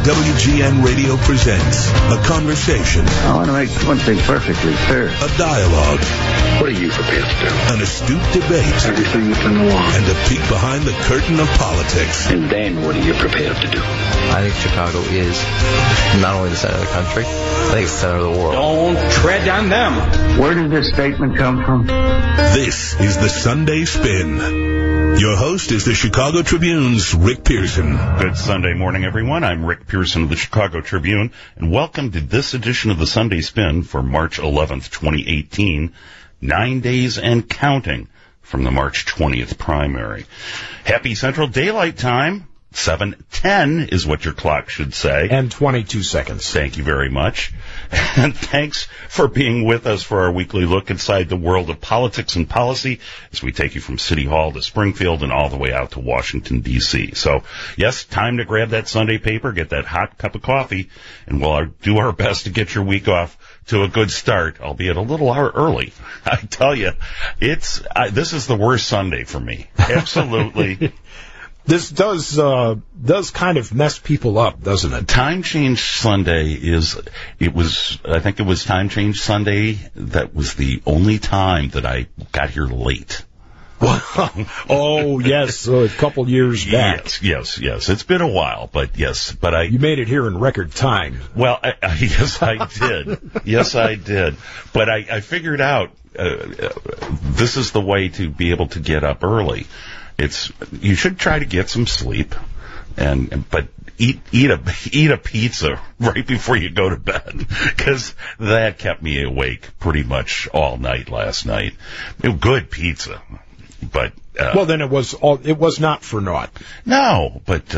WGN Radio presents a conversation. I want to make one thing perfectly clear. A dialogue. What are you prepared to do? An astute debate. Everything within the law. And a peek behind the curtain of politics. And then what are you prepared to do? I think Chicago is not only the center of the country, I think it's the center of the world. Don't tread on them. Where did this statement come from? This is the Sunday Spin. Your host is the Chicago Tribune's Rick Pearson. Good Sunday morning, everyone. I'm Rick Pearson of the Chicago Tribune, and welcome to this edition of the Sunday Spin for March 11th, 2018, 9 days and counting from the March 20th primary. Happy Central Daylight Time. 7:10 is what your clock should say. And 22 seconds. Thank you very much. And thanks for being with us for our weekly look inside the world of politics and policy as we take you from City Hall to Springfield and all the way out to Washington, D.C. So, yes, time to grab that Sunday paper, get that hot cup of coffee, and we'll do our best to get your week off to a good start, albeit a little early. I tell you, this is the worst Sunday for me. Absolutely. This does kind of mess people up, doesn't it? Time Change Sunday I think it was Time Change Sunday that was the only time that I got here late. Oh, yes, a couple years back. Yes. It's been a while, but yes. You made it here in record time. Well, yes, I did. Yes, I did. But I figured out this is the way to be able to get up early. You should try to get some sleep, but eat a pizza right before you go to bed, because that kept me awake pretty much all night last night. Good pizza, but well, then it was not for naught. No, but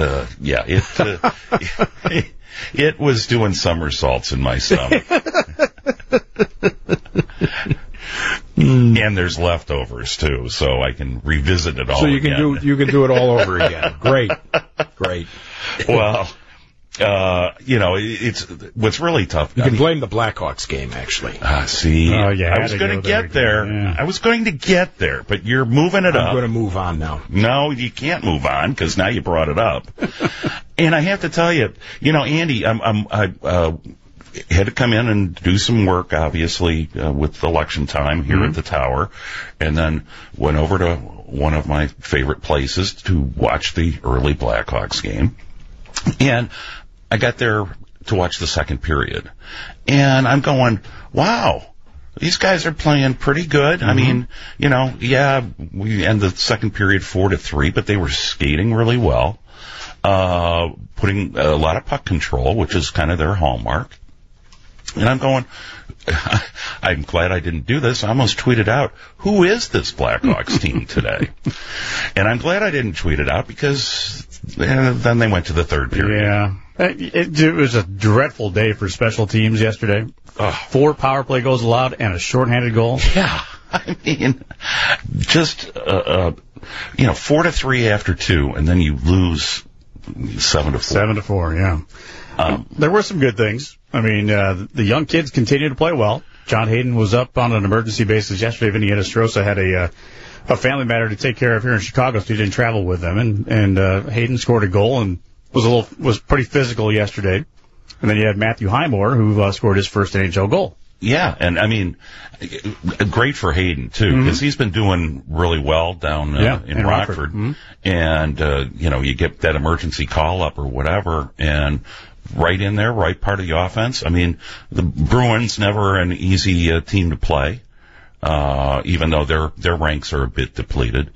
it was doing somersaults in my stomach. And there's leftovers too, so I can revisit it all. So you can do it all over again. Great. Well, it's what's really tough. You can blame the Blackhawks game, actually. I was going to get there. Yeah. I was going to get there, but you're moving it up. I'm going to move on now. No, you can't move on because now you brought it up. And I have to tell you, Andy, I had to come in and do some work, obviously, with election time here at the Tower, and then went over to one of my favorite places to watch the early Blackhawks game. And I got there to watch the second period. And I'm going, wow, these guys are playing pretty good. I mean, we end the second period 4-3, but they were skating really well, putting a lot of puck control, which is kind of their hallmark. And I'm going, I'm glad I didn't do this. I almost tweeted out, who is this Blackhawks team today? And I'm glad I didn't tweet it out because then they went to the third period. Yeah. It was a dreadful day for special teams yesterday. 4 power play goals allowed and a shorthanded goal. Yeah. I mean, just, 4-3 after 2, and then you lose 7-4. 7-4, yeah. There were some good things. I mean, the young kids continue to play well. John Hayden was up on an emergency basis yesterday. Vinny Enestrosa had a family matter to take care of here in Chicago, so he didn't travel with them. And Hayden scored a goal and was pretty physical yesterday. And then you had Matthew Highmore, who scored his first NHL goal. Yeah, and I mean, great for Hayden, too, because he's been doing really well down in Rockford. And, you get that emergency call up or whatever, and right in there, right part of the offense. I mean, the Bruins never an easy team to play, even though their ranks are a bit depleted.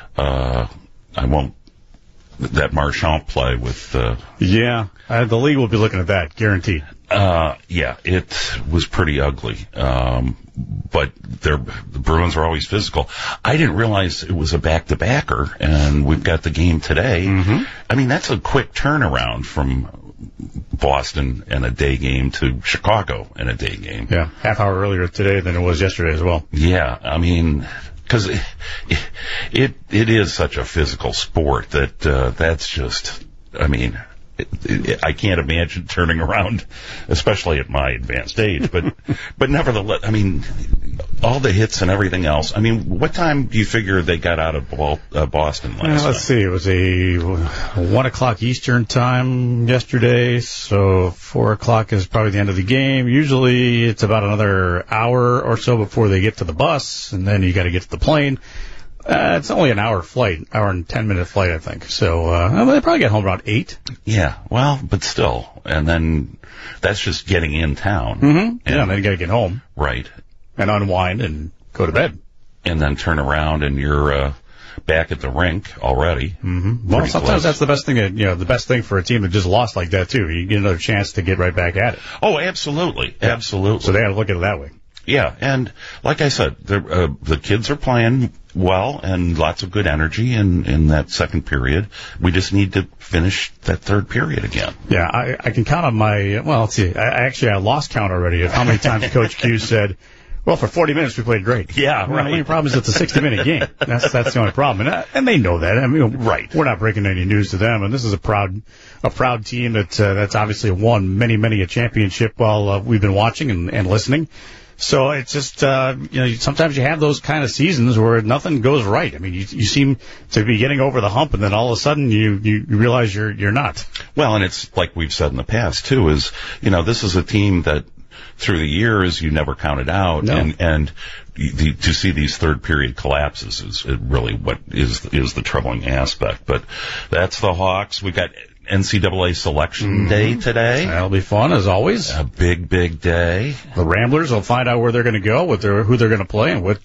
That Marchand play with... the league will be looking at that, guaranteed. It was pretty ugly. But the Bruins are always physical. I didn't realize it was a back-to-backer, and we've got the game today. I mean, that's a quick turnaround from Boston and a day game to Chicago and a day game. Yeah, half hour earlier today than it was yesterday as well. Yeah, I mean... Because it is such a physical sport that that's just, I mean, I can't imagine turning around, especially at my advanced age. But nevertheless, I mean, all the hits and everything else. I mean, what time do you figure they got out of Boston last night? Let's see. It was a 1 o'clock Eastern time yesterday, so 4 o'clock is probably the end of the game. Usually it's about another hour or so before they get to the bus, and then you got to get to the plane. It's only an hour flight, hour and 10-minute flight, I think. So they probably get home around 8. Yeah, well, but still. And then that's just getting in town. Mm-hmm. And then you got to get home. Right. And unwind and go to bed. And then turn around and you're back at the rink already. Mm-hmm. Well, sometimes that's the best thing. The best thing for a team that just lost like that too. You get another chance to get right back at it. Oh, absolutely, absolutely. So they got to look at it that way. Yeah, and like I said, the kids are playing well and lots of good energy in that second period. We just need to finish that third period again. Yeah, I can count on my. Well, let's see. I lost count already of how many times Coach Q said, "Well, for 40 minutes we played great." Yeah, right. right. The only problem is it's a 60-minute game. That's the only problem, and they know that. I mean, right. We're not breaking any news to them, and this is a proud team that's obviously won many a championship while we've been watching and listening. So it's just, sometimes you have those kind of seasons where nothing goes right. I mean, you seem to be getting over the hump, and then all of a sudden you realize you're not. Well, and it's like we've said in the past too, is, this is a team that through the years you never counted out, no. and to see these third period collapses is really what is the troubling aspect. But that's the Hawks. We got NCAA Selection Day today. That'll be fun, as always. A big day. The Ramblers will find out where they're going to go, who they're going to play, and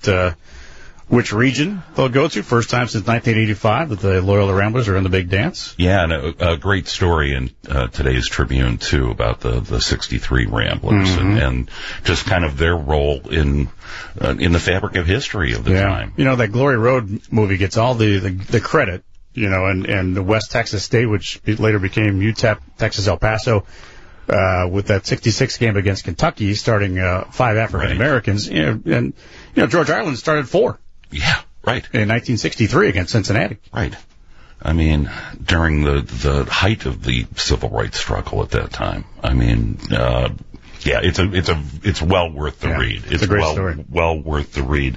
which region they'll go to. First time since 1985 that the Loyola Ramblers are in the big dance. Yeah, and a great story in today's Tribune, too, about the 63 Ramblers and just kind of their role in the fabric of history of the time. That Glory Road movie gets all the credit. And West Texas State, which later became UTEP, Texas El Paso, with that 66 game against Kentucky, starting 5 African Americans. And George Ireland started 4. Yeah, right. In 1963 against Cincinnati. Right. I mean, during the height of the civil rights struggle at that time. I mean, it's well worth the read. It's a great story. Well worth the read.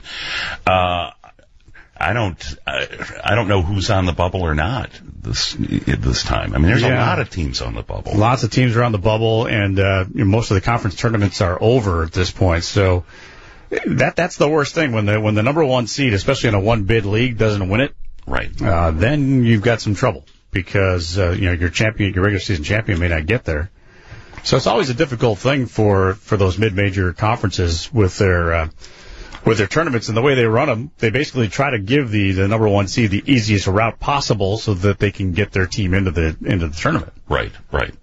I don't know who's on the bubble or not this time. I mean, there's a lot of teams on the bubble. Lots of teams are on the bubble, and most of the conference tournaments are over at this point. So that's the worst thing when the number one seed, especially in a one bid league, doesn't win it. Right. Then you've got some trouble because your regular season champion may not get there. So it's always a difficult thing for those mid-major conferences with their tournaments and the way they run them. They basically try to give the number one seed the easiest route possible so that they can get their team into the tournament. Right.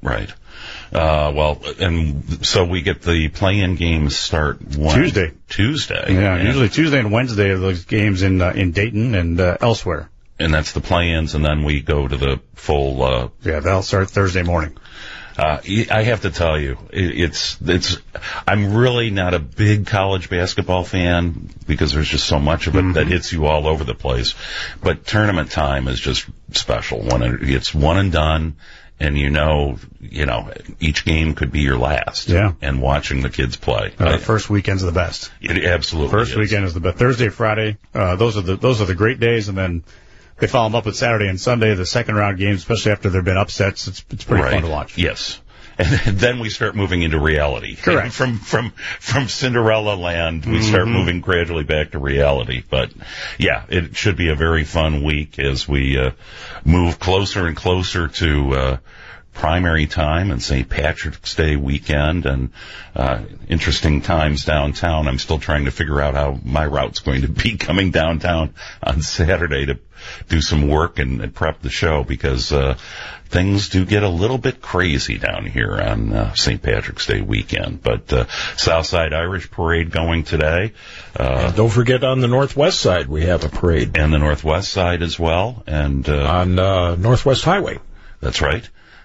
And so we get the play-in games start Tuesday. Yeah, usually Tuesday and Wednesday are those games in Dayton and elsewhere. And that's the play-ins, and then we go to the full. They'll start Thursday morning. I have to tell you, I'm really not a big college basketball fan because there's just so much of it that hits you all over the place. But tournament time is just special. It's one and done, and each game could be your last. Yeah. And watching the kids play. First weekend's the best. It absolutely First weekend is the best. Thursday, Friday, those are the great days, and then they follow them up with Saturday and Sunday, the second round games, especially after there have been upsets. It's pretty fun to watch. Yes. And then we start moving into reality. Correct. From Cinderella land, we start moving gradually back to reality. But yeah, it should be a very fun week as we move closer and closer to primary time and St. Patrick's Day weekend and interesting times downtown. I'm still trying to figure out how my route's going to be coming downtown on Saturday to do some work and prep the show because things do get a little bit crazy down here on St. Patrick's Day weekend. But Southside Irish Parade going today. And don't forget on the Northwest side we have a parade. And the Northwest side as well. And on Northwest Highway. That's right.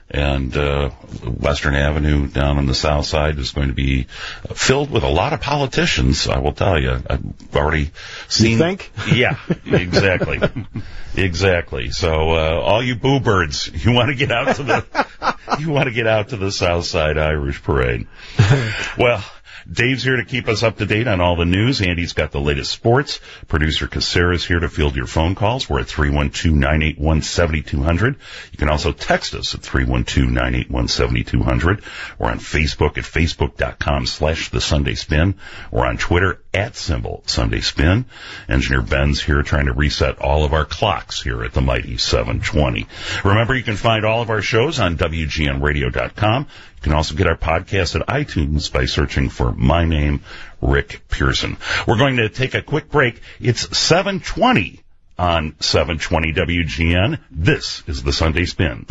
And Western Avenue down on the south side is going to be filled with a lot of politicians, I will tell you. I've already seen... You think? Yeah, exactly. Exactly. So all you boo birds, you want to get out to the South Side Irish Parade. Well, Dave's here to keep us up to date on all the news. Andy's got the latest sports. Producer Casera's here to field your phone calls. We're at 312-981-7200. You can also text us at 312-981-7200. We're on Facebook at facebook.com/The Sunday Spin. We're on Twitter at @Sunday Spin. Engineer Ben's here trying to reset all of our clocks here at the mighty 720. Remember, you can find all of our shows on WGNradio.com. You can also get our podcast at iTunes by searching for my name, Rick Pearson. We're going to take a quick break. It's 7:20 on 720 WGN. This is the Sunday Spin.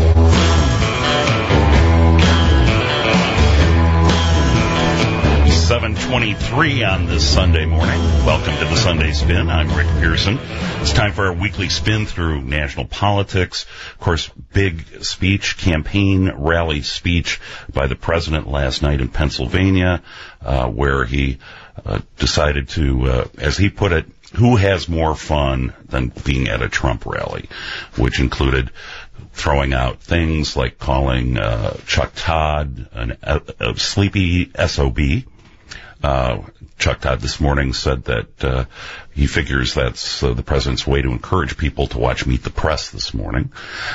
7:23 on this Sunday morning. Welcome to the Sunday Spin. I'm Rick Pearson. It's time for our weekly spin through national politics. Of course, big speech, campaign rally speech by the president last night in Pennsylvania, where he decided to, as he put it, who has more fun than being at a Trump rally, which included throwing out things like calling Chuck Todd a sleepy SOB. Chuck Todd this morning said that he figures that's the president's way to encourage people to watch Meet the Press this morning.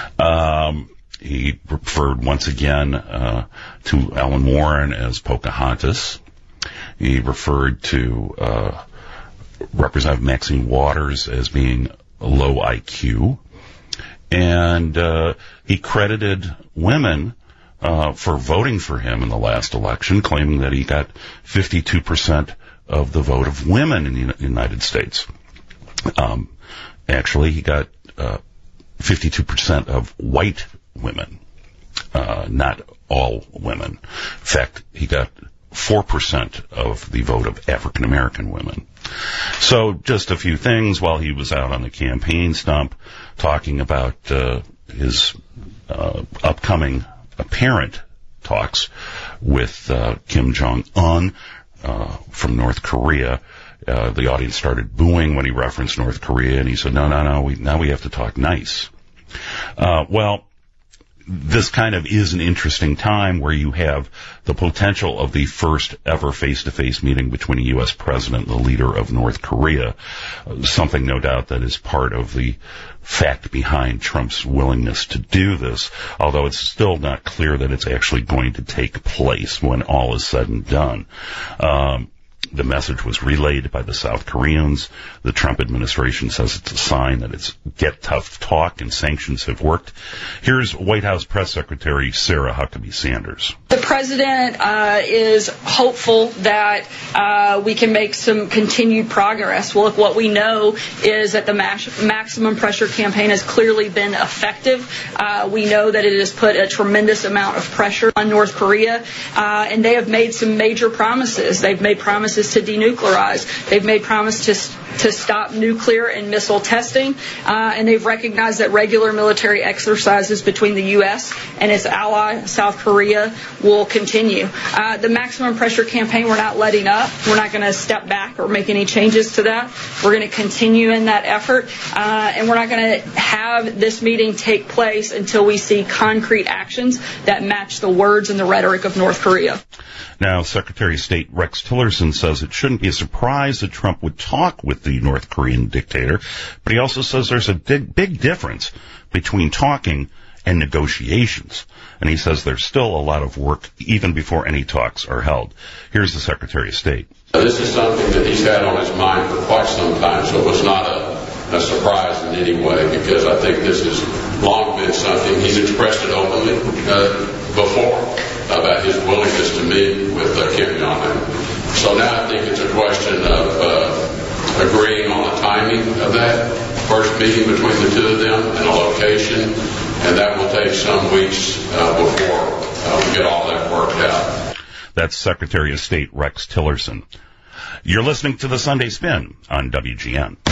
He referred once again to Ellen Warren as Pocahontas. He referred to Representative Maxine Waters as being low IQ. And he credited women for voting for him in the last election, claiming that he got 52% of the vote of women in the United States. Actually, he got 52% of white women, not all women. In fact, he got 4% of the vote of African American women. So just a few things while he was out on the campaign stump talking about his upcoming apparent talks with Kim Jong-un from North Korea. The audience started booing when he referenced North Korea, and he said, no, now we have to talk nice. Well, this kind of is an interesting time where you have the potential of the first ever face-to-face meeting between a U.S. president and the leader of North Korea, something no doubt that is part of the fact behind Trump's willingness to do this, although it's still not clear that it's actually going to take place when all is said and done. The message was relayed by the South Koreans. The Trump administration says it's a sign that it's get tough talk and sanctions have worked. Here's White House Press Secretary Sarah Huckabee Sanders. The president is hopeful that we can make some continued progress. Well, look, what we know is that the maximum pressure campaign has clearly been effective. We know that it has put a tremendous amount of pressure on North Korea, and they have made some major promises. They've made promises to denuclearize. They've made promises to stop nuclear and missile testing, and they've recognized that regular military exercises between the U.S. and its ally, South Korea, will continue. The maximum pressure campaign, we're not letting up. We're not going to step back or make any changes to that. We're going to continue in that effort, and we're not going to have this meeting take place until we see concrete actions that match the words and the rhetoric of North Korea. Now, Secretary of State Rex Tillerson says it shouldn't be a surprise that Trump would talk with the North Korean dictator, but he also says there's a big difference between talking and negotiations. And he says there's still a lot of work even before any talks are held. Here's the Secretary of State. This is something that he's had on his mind for quite some time, so it's not a surprise in any way, because I think this has long been something. He's expressed it openly before about his willingness to meet with Kim Jong-un. So now I think it's a question of agreeing on the timing of that first meeting between the two of them and a location, and that will take some weeks before we get all that worked out. That's Secretary of State Rex Tillerson. You're listening to the Sunday Spin on WGN.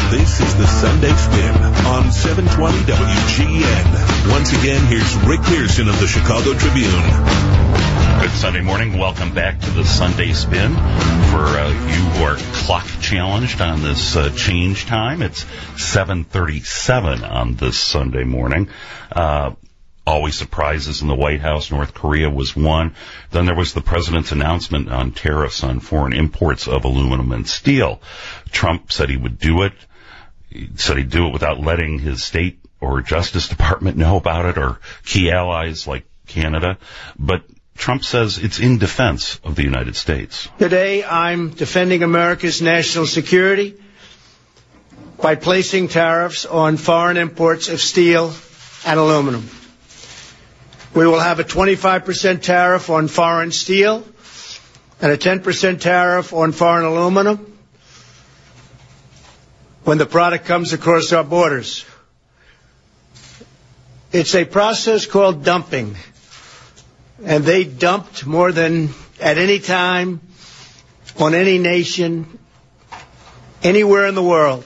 This is the Sunday Spin on 720 WGN. Once again, here's Rick Pearson of the Chicago Tribune. Good Sunday morning. Welcome back to the Sunday Spin. For you who are clock challenged on this change time, it's 7:37 on this Sunday morning. Always surprises in the White House. North Korea was one. Then there was the president's announcement on tariffs on foreign imports of aluminum and steel. Trump said he would do it. He said he'd do it without letting his State or Justice Department know about it, or key allies like Canada. But Trump says it's in defense of the United States. Today, I'm defending America's national security by placing tariffs on foreign imports of steel and aluminum. We will have a 25% tariff on foreign steel and a 10% tariff on foreign aluminum when the product comes across our borders. It's a process called dumping, and they dumped more than at any time on any nation anywhere in the world.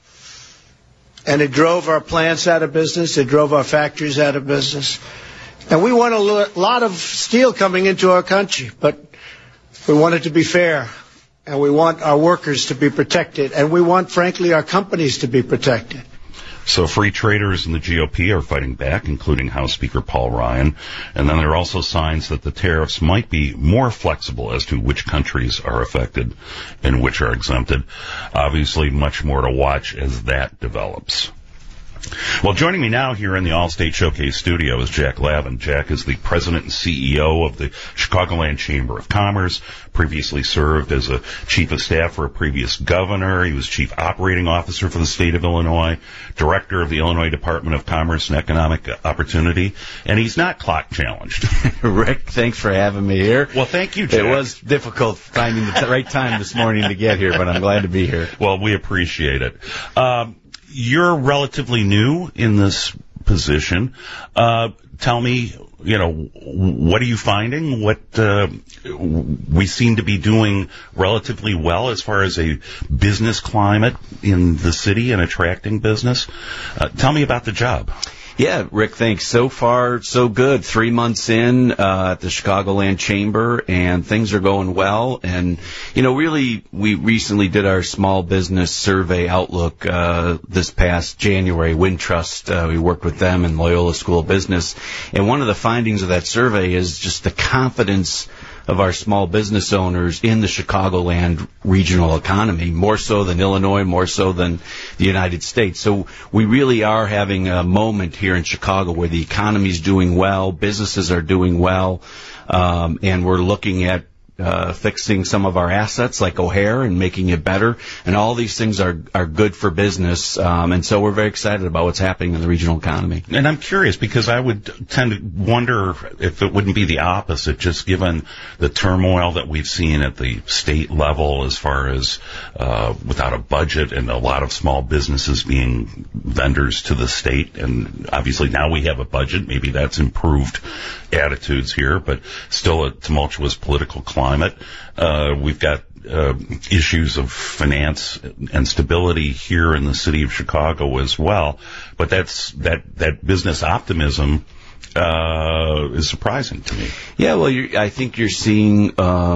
And it drove our plants out of business. It drove our factories out of business. And we want a lot of steel coming into our country, but we want it to be fair, and we want our workers to be protected, and we want, frankly, our companies to be protected. So free traders in the GOP are fighting back, including House Speaker Paul Ryan. And then there are also signs that the tariffs might be more flexible as to which countries are affected and which are exempted. Obviously, much more to watch as that develops. Well, joining me now here in the Allstate Showcase studio is Jack Lavin. Jack is the president and CEO of the Chicagoland Chamber of Commerce, previously served as a chief of staff for a previous governor. He was chief operating officer for the state of Illinois, director of the Illinois Department of Commerce and Economic Opportunity, and he's not clock challenged. Rick, thanks for having me here. Well, thank you, Jack. It was difficult finding the right time this morning to get here, but I'm glad to be here. Well, we appreciate it. You're relatively new in this position. Tell me, what are you finding? What we seem to be doing relatively well as far as a business climate in the city and attracting business. Tell me about the job. Yeah, Rick, thanks. So far, so good. 3 months in at the Chicagoland Chamber, and things are going well. And, really, we recently did our small business survey outlook this past January. Wintrust, we worked with them in Loyola School of Business. And one of the findings of that survey is just the confidence of our small business owners in the Chicagoland regional economy, more so than Illinois, more so than the United States. So we really are having a moment here in Chicago where the economy is doing well, businesses are doing well, and we're looking at fixing some of our assets like O'Hare and making it better. And all these things are good for business. And so we're very excited about what's happening in the regional economy. And I'm curious because I would tend to wonder if it wouldn't be the opposite, just given the turmoil that we've seen at the state level as far as without a budget and a lot of small businesses being vendors to the state. And obviously now we have a budget. Maybe that's improved attitudes here, but still a tumultuous political climate. We've got issues of finance and stability here in the city of Chicago as well. But that business optimism is surprising to me. Yeah, well, I think you're seeing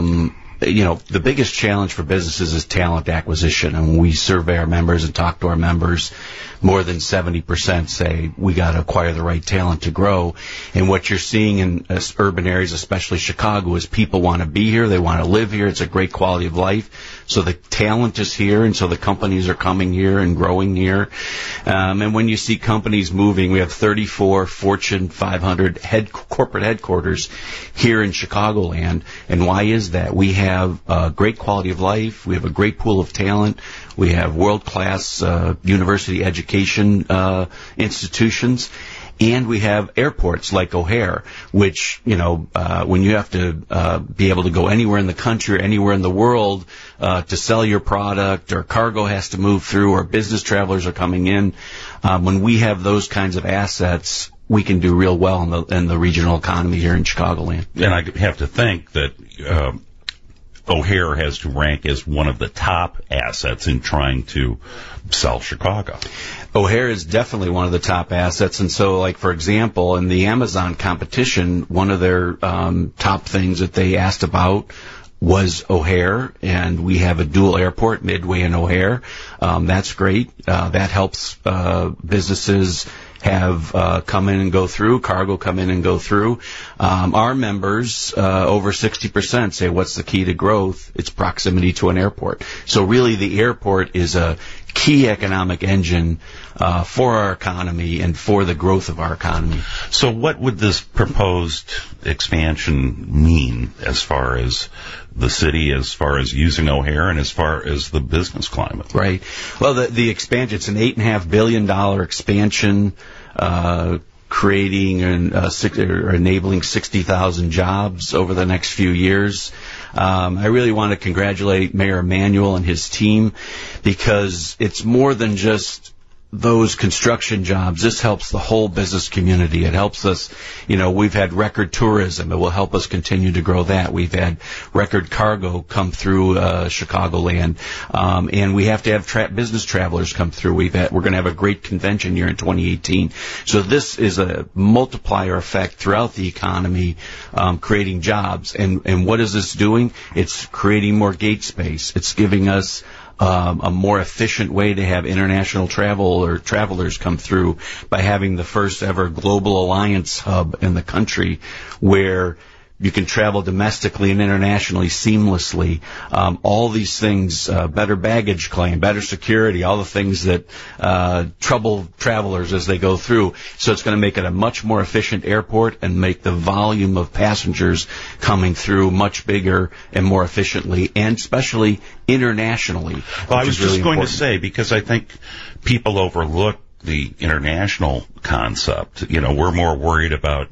the biggest challenge for businesses is talent acquisition. And when we survey our members and talk to our members, more than 70% say we got to acquire the right talent to grow. And what you're seeing in urban areas, especially Chicago, is people want to be here. They want to live here. It's a great quality of life. So the talent is here, and so the companies are coming here and growing here. And when you see companies moving, we have 34 Fortune 500 corporate headquarters here in Chicagoland. And why is that? We have a great quality of life. We have a great pool of talent. We have world-class university education institutions. And we have airports like O'Hare, which, when you have to be able to go anywhere in the country or anywhere in the world to sell your product, or cargo has to move through, or business travelers are coming in, when we have those kinds of assets, we can do real well in the regional economy here in Chicagoland. And I have to think that O'Hare has to rank as one of the top assets in trying to sell Chicago. O'Hare is definitely one of the top assets, and so, like, for example, in the Amazon competition, one of their top things that they asked about was O'Hare, and we have a dual airport, Midway and O'Hare. That's great. That helps businesses have come in and go through, cargo come in and go through. Our members, over 60%, say what's the key to growth? It's proximity to an airport. So really the airport is a key economic engine for our economy and for the growth of our economy. So what would this proposed expansion mean as far as the city, as far as using O'Hare, and as far as the business climate? Right. Well, the expansion, it's an $8.5 billion expansion, creating and enabling 60,000 jobs over the next few years. I really want to congratulate Mayor Emanuel and his team, because it's more than just those construction jobs. This helps the whole business community. It helps us, we've had record tourism. It will help us continue to grow that. We've had record cargo come through Chicagoland, and we have to have business travelers come through. We're going to have a great convention year in 2018. So this is a multiplier effect throughout the economy, creating jobs. And what is this doing? It's creating more gate space. It's giving us a more efficient way to have international travel or travelers come through by having the first ever global alliance hub in the country, where you can travel domestically and internationally seamlessly. All these things, better baggage claim, better security, all the things that trouble travelers as they go through. So it's going to make it a much more efficient airport and make the volume of passengers coming through much bigger and more efficiently, and especially internationally. Well, I was just going important to say, because I think people overlook the international concept. We're more worried about,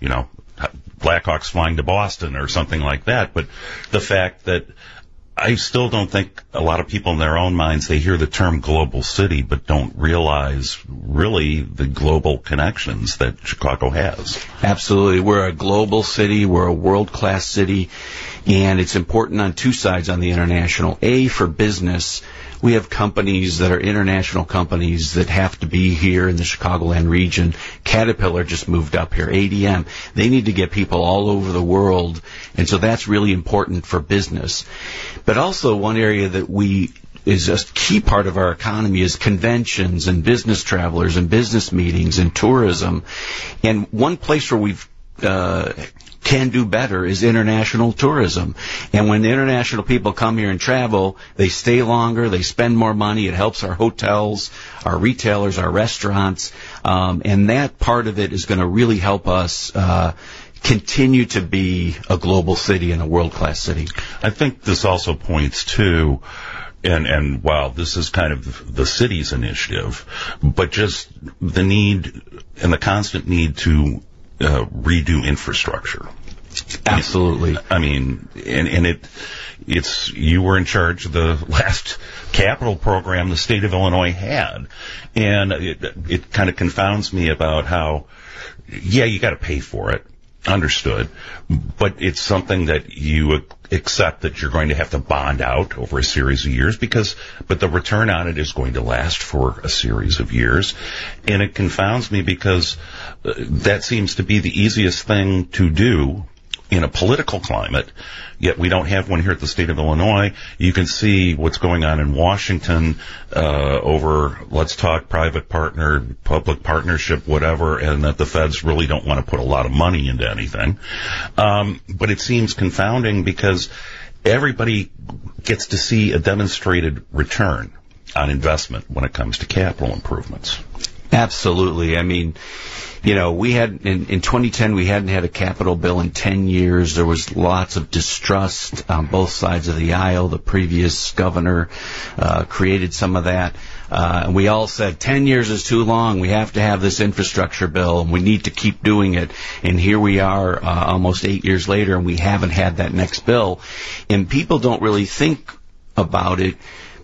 Blackhawks flying to Boston or something like that. But the fact that I still don't think a lot of people in their own minds, they hear the term global city, but don't realize really the global connections that Chicago has. Absolutely. We're a global city. We're a world-class city. And it's important on two sides on the international. A, for business. We have companies that are international companies that have to be here in the Chicagoland region. Caterpillar just moved up here. ADM. They need to get people all over the world. And so that's really important for business. But also one area that is a key part of our economy is conventions and business travelers and business meetings and tourism. And one place where we've can do better is international tourism. And when the international people come here and travel, they stay longer, they spend more money. It helps our hotels, our retailers, our restaurants. And that part of it is going to really help us continue to be a global city and a world-class city. I think this also points to, and while this is kind of the city's initiative, but just the need and the constant need to redo infrastructure. Absolutely. I mean, and it's you were in charge of the last capital program the state of Illinois had, and it kind of confounds me about how, you got to pay for it. Understood. But it's something that you accept that you're going to have to bond out over a series of years but the return on it is going to last for a series of years. And it confounds me because that seems to be the easiest thing to do in a political climate, yet we don't have one here at the state of Illinois. You can see what's going on in Washington over, let's talk private partner, public partnership, whatever, and that the feds really don't want to put a lot of money into anything. But it seems confounding because everybody gets to see a demonstrated return on investment when it comes to capital improvements. Absolutely. I mean, we had, in 2010, we hadn't had a capital bill in 10 years. There was lots of distrust on both sides of the aisle. The previous governor created some of that. And we all said 10 years is too long. We have to have this infrastructure bill, and we need to keep doing it. And here we are almost 8 years later, and we haven't had that next bill. And people don't really think about it,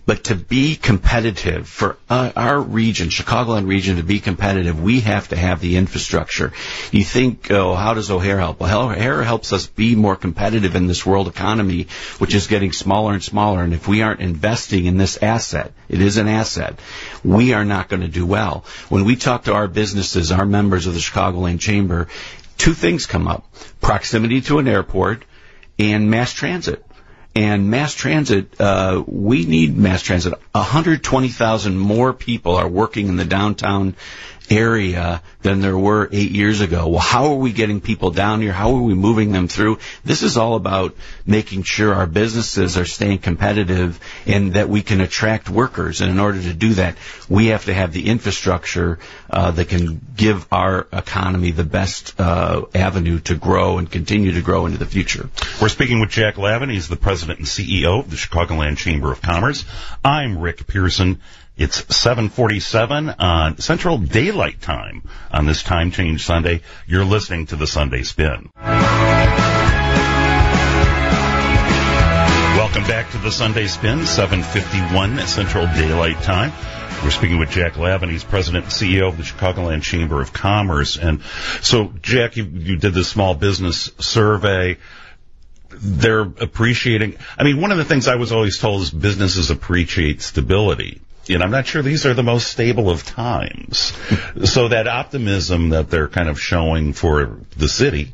But to be competitive, for our region, Chicagoland region, to be competitive, we have to have the infrastructure. You think, how does O'Hare help? Well, O'Hare helps us be more competitive in this world economy, which is getting smaller and smaller. And if we aren't investing in this asset, it is an asset, we are not going to do well. When we talk to our businesses, our members of the Chicagoland Chamber, two things come up: proximity to an airport and mass transit. And mass transit, we need mass transit. 120,000 more people are working in the downtown area than there were 8 years ago. Well, how are we getting people down here? How are we moving them through? This is all about making sure our businesses are staying competitive and that we can attract workers. And in order to do that, we have to have the infrastructure that can give our economy the best avenue to grow and continue to grow into the future. We're speaking with Jack Lavin. He's the president and CEO of the Chicagoland Chamber of Commerce. I'm Rick Pearson. It's 7:47 on Central Daylight Time on this time change Sunday. You're listening to the Sunday Spin. Welcome back to the Sunday Spin, 7:51 Central Daylight Time. We're speaking with Jack Lavin. He's president and CEO of the Chicagoland Chamber of Commerce. And so, Jack, you did this small business survey. They're appreciating, one of the things I was always told is businesses appreciate stability. And I'm not sure these are the most stable of times. So that optimism that they're kind of showing for the city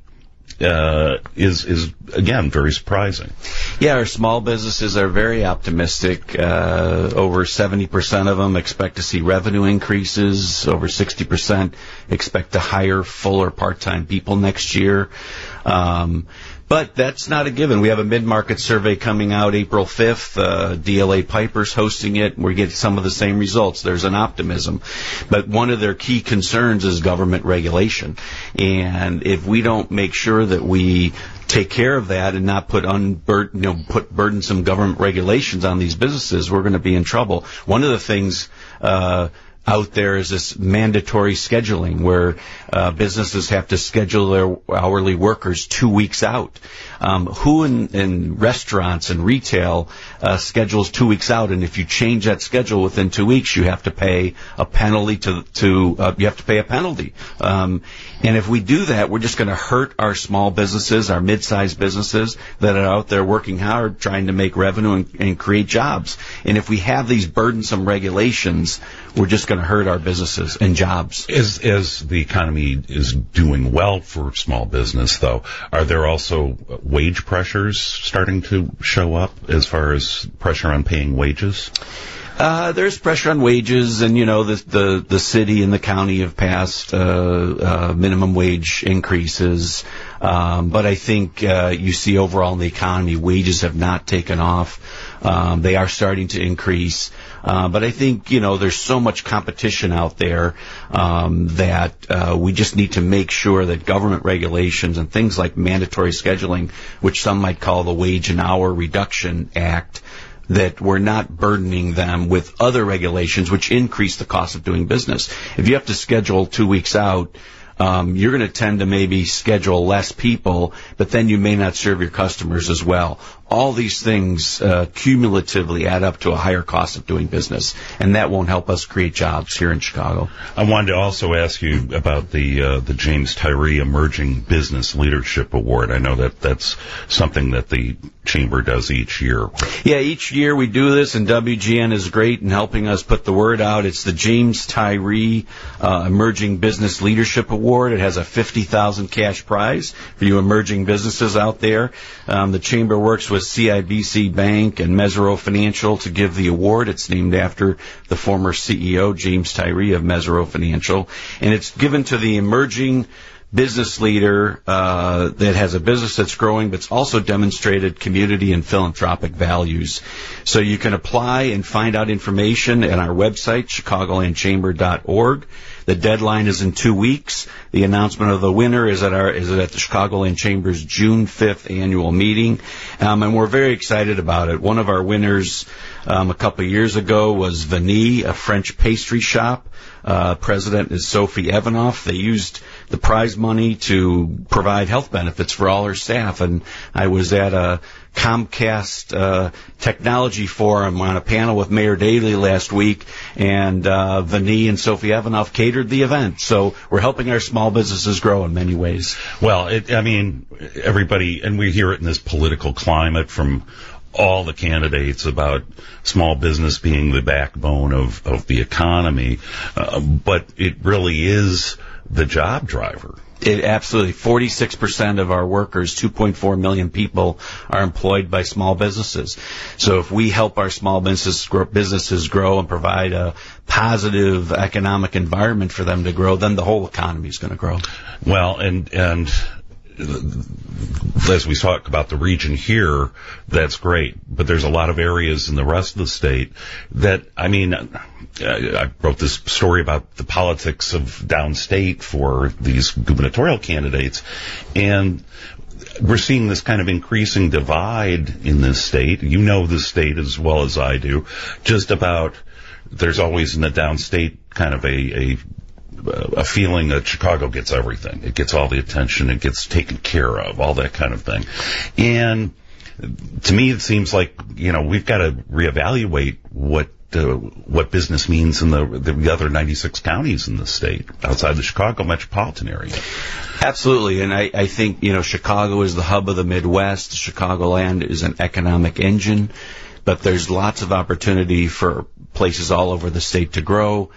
is again very surprising. Yeah, our small businesses are very optimistic. Over 70% of them expect to see revenue increases. Over 60% expect to hire full or part-time people next year. But that's not a given. We have a mid-market survey coming out April 5th. DLA Piper's hosting it. We get some of the same results. There's an optimism. But one of their key concerns is government regulation. And if we don't make sure that we take care of that and not put burdensome government regulations on these businesses, we're going to be in trouble. One of the things out there is this mandatory scheduling where businesses have to schedule their hourly workers 2 weeks out. Who in restaurants and retail schedules 2 weeks out? And if you change that schedule within 2 weeks, you have to pay a penalty you have to pay a penalty. And if we do that, we're just going to hurt our small businesses, our mid-sized businesses that are out there working hard trying to make revenue and create jobs. And if we have these burdensome regulations, we're just going to hurt our businesses and jobs. As the economy is doing well for small business, though, are there also wage pressures starting to show up as far as pressure on paying wages? There's pressure on wages, and the city and the county have passed minimum wage increases. But I think you see overall in the economy, wages have not taken off. They are starting to increase. But I think, there's so much competition out there that we just need to make sure that government regulations and things like mandatory scheduling, which some might call the Wage and Hour Reduction Act, that we're not burdening them with other regulations which increase the cost of doing business. If you have to schedule 2 weeks out, you're going to tend to maybe schedule less people, but then you may not serve your customers as well. All these things cumulatively add up to a higher cost of doing business, and that won't help us create jobs here in Chicago. I wanted to also ask you about the James Tyree Emerging Business Leadership Award. I know that's something that the Chamber does each year. Yeah, each year we do this, and WGN is great in helping us put the word out. It's the James Tyree Emerging Business Leadership Award. It has a $50,000 cash prize for you emerging businesses out there. The Chamber works with CIBC Bank and Mesereau Financial to give the award. It's named after the former CEO, James Tyree of Mesereau Financial. And it's given to the emerging business leader that has a business that's growing, but it's also demonstrated community and philanthropic values. So you can apply and find out information at our website, chicagolandchamber.org. The deadline is in 2 weeks. The announcement of the winner is at the Chicagoland Chamber's June 5th annual meeting, and we're very excited about it. One of our winners a couple of years ago was Vanille, a French pastry shop. President is Sophie Evanoff. They used the prize money to provide health benefits for all her staff, and I was at a Comcast Technology Forum on a panel with Mayor Daley last week, and Vinny and Sophie Evanoff catered the event. So we're helping our small businesses grow in many ways. Well, everybody, and we hear it in this political climate from all the candidates about small business being the backbone of the economy, but it really is the job driver. It absolutely. 46% of our workers, 2.4 million people, are employed by small businesses. So if we help our small businesses grow and provide a positive economic environment for them to grow, then the whole economy is going to grow. Well, and as we talk about the region here, that's great. But there's a lot of areas in the rest of the state that, I wrote this story about the politics of downstate for these gubernatorial candidates, and we're seeing this kind of increasing divide in this state. You know the state as well as I do. Just about, there's always in the downstate kind of a feeling that Chicago gets everything. It gets all the attention. It gets taken care of, all that kind of thing. And to me, it seems like, we've got to reevaluate what business means in the other 96 counties in the state outside the Chicago metropolitan area. Absolutely. And I think, Chicago is the hub of the Midwest. Chicagoland is an economic engine, but there's lots of opportunity for places all over the state to grow.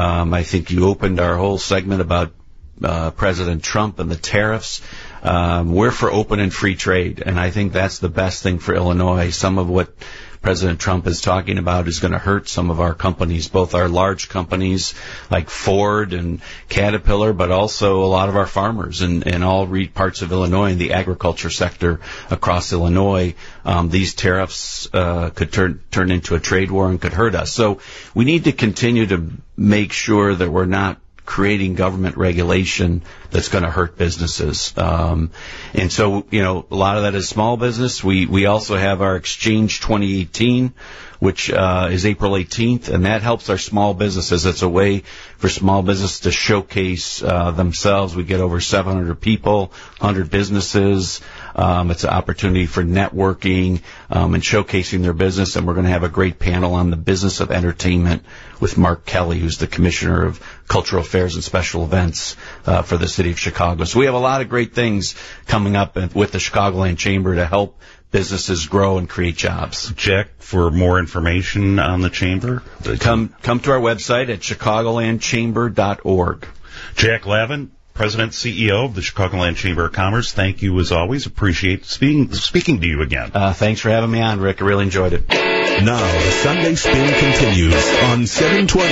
I think you opened our whole segment about President Trump and the tariffs. We're for open and free trade, and I think that's the best thing for Illinois. Some of what President Trump is talking about is going to hurt some of our companies, both our large companies like Ford and Caterpillar, but also a lot of our farmers in all parts of Illinois, in the agriculture sector across Illinois. These tariffs could turn into a trade war and could hurt us. So we need to continue to make sure that we're not creating government regulation that's going to hurt businesses. And so, a lot of that is small business. We also have our Exchange 2018, which is April 18th, and that helps our small businesses. It's a way for small business to showcase themselves. We get over 700 people, 100 businesses. It's an opportunity for networking and showcasing their business, and we're going to have a great panel on the business of entertainment with Mark Kelly, who's the Commissioner of Cultural Affairs and Special Events for the City of Chicago. So we have a lot of great things coming up with the Chicagoland Chamber to help businesses grow and create jobs. Jack, for more information on the Chamber? Come to our website at chicagolandchamber.org. Jack Lavin, President, CEO of the Chicagoland Chamber of Commerce, thank you as always. Appreciate speaking to you again. Thanks for having me on, Rick. I really enjoyed it. Now, the Sunday Spin continues on 720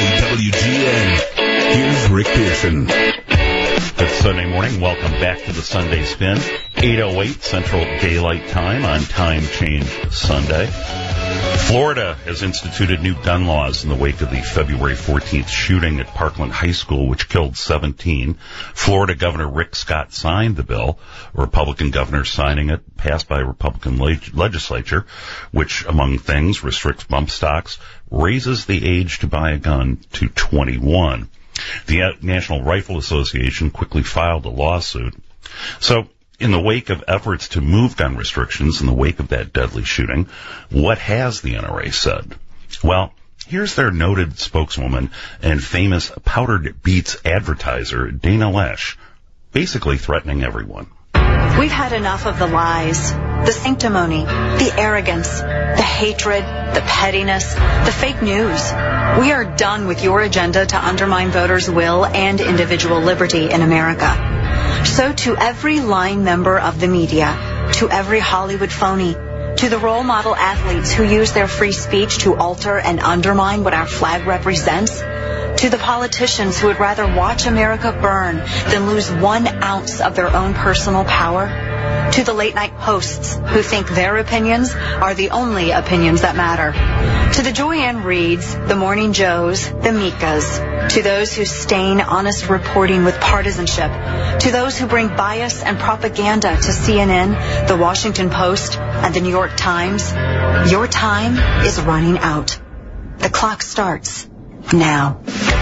WGN. Here's Rick Pearson. Good Sunday morning. Welcome back to the Sunday Spin. 8:08 Central Daylight Time on Time Change Sunday. Florida has instituted new gun laws in the wake of the February 14th shooting at Parkland High School, which killed 17. Florida Governor Rick Scott signed the bill. A Republican governor signing it, passed by a Republican legislature, which, among things, restricts bump stocks, raises the age to buy a gun to 21. The National Rifle Association quickly filed a lawsuit. So, in the wake of efforts to move gun restrictions in the wake of that deadly shooting, what has the NRA said? Well, here's their noted spokeswoman and famous Powdered Beets advertiser, Dana Loesch, basically threatening everyone. We've had enough of the lies, the sanctimony, the arrogance, the hatred, the pettiness, the fake news. We are done with your agenda to undermine voters' will and individual liberty in America. So to every lying member of the media, to every Hollywood phony, to the role model athletes who use their free speech to alter and undermine what our flag represents, to the politicians who would rather watch America burn than lose 1 ounce of their own personal power, to the late-night hosts who think their opinions are the only opinions that matter, to the Joanne Reeds, the Morning Joes, the Mikas, to those who stain honest reporting with partisanship, to those who bring bias and propaganda to CNN, the Washington Post, and the New York Times, your time is running out. The clock starts now.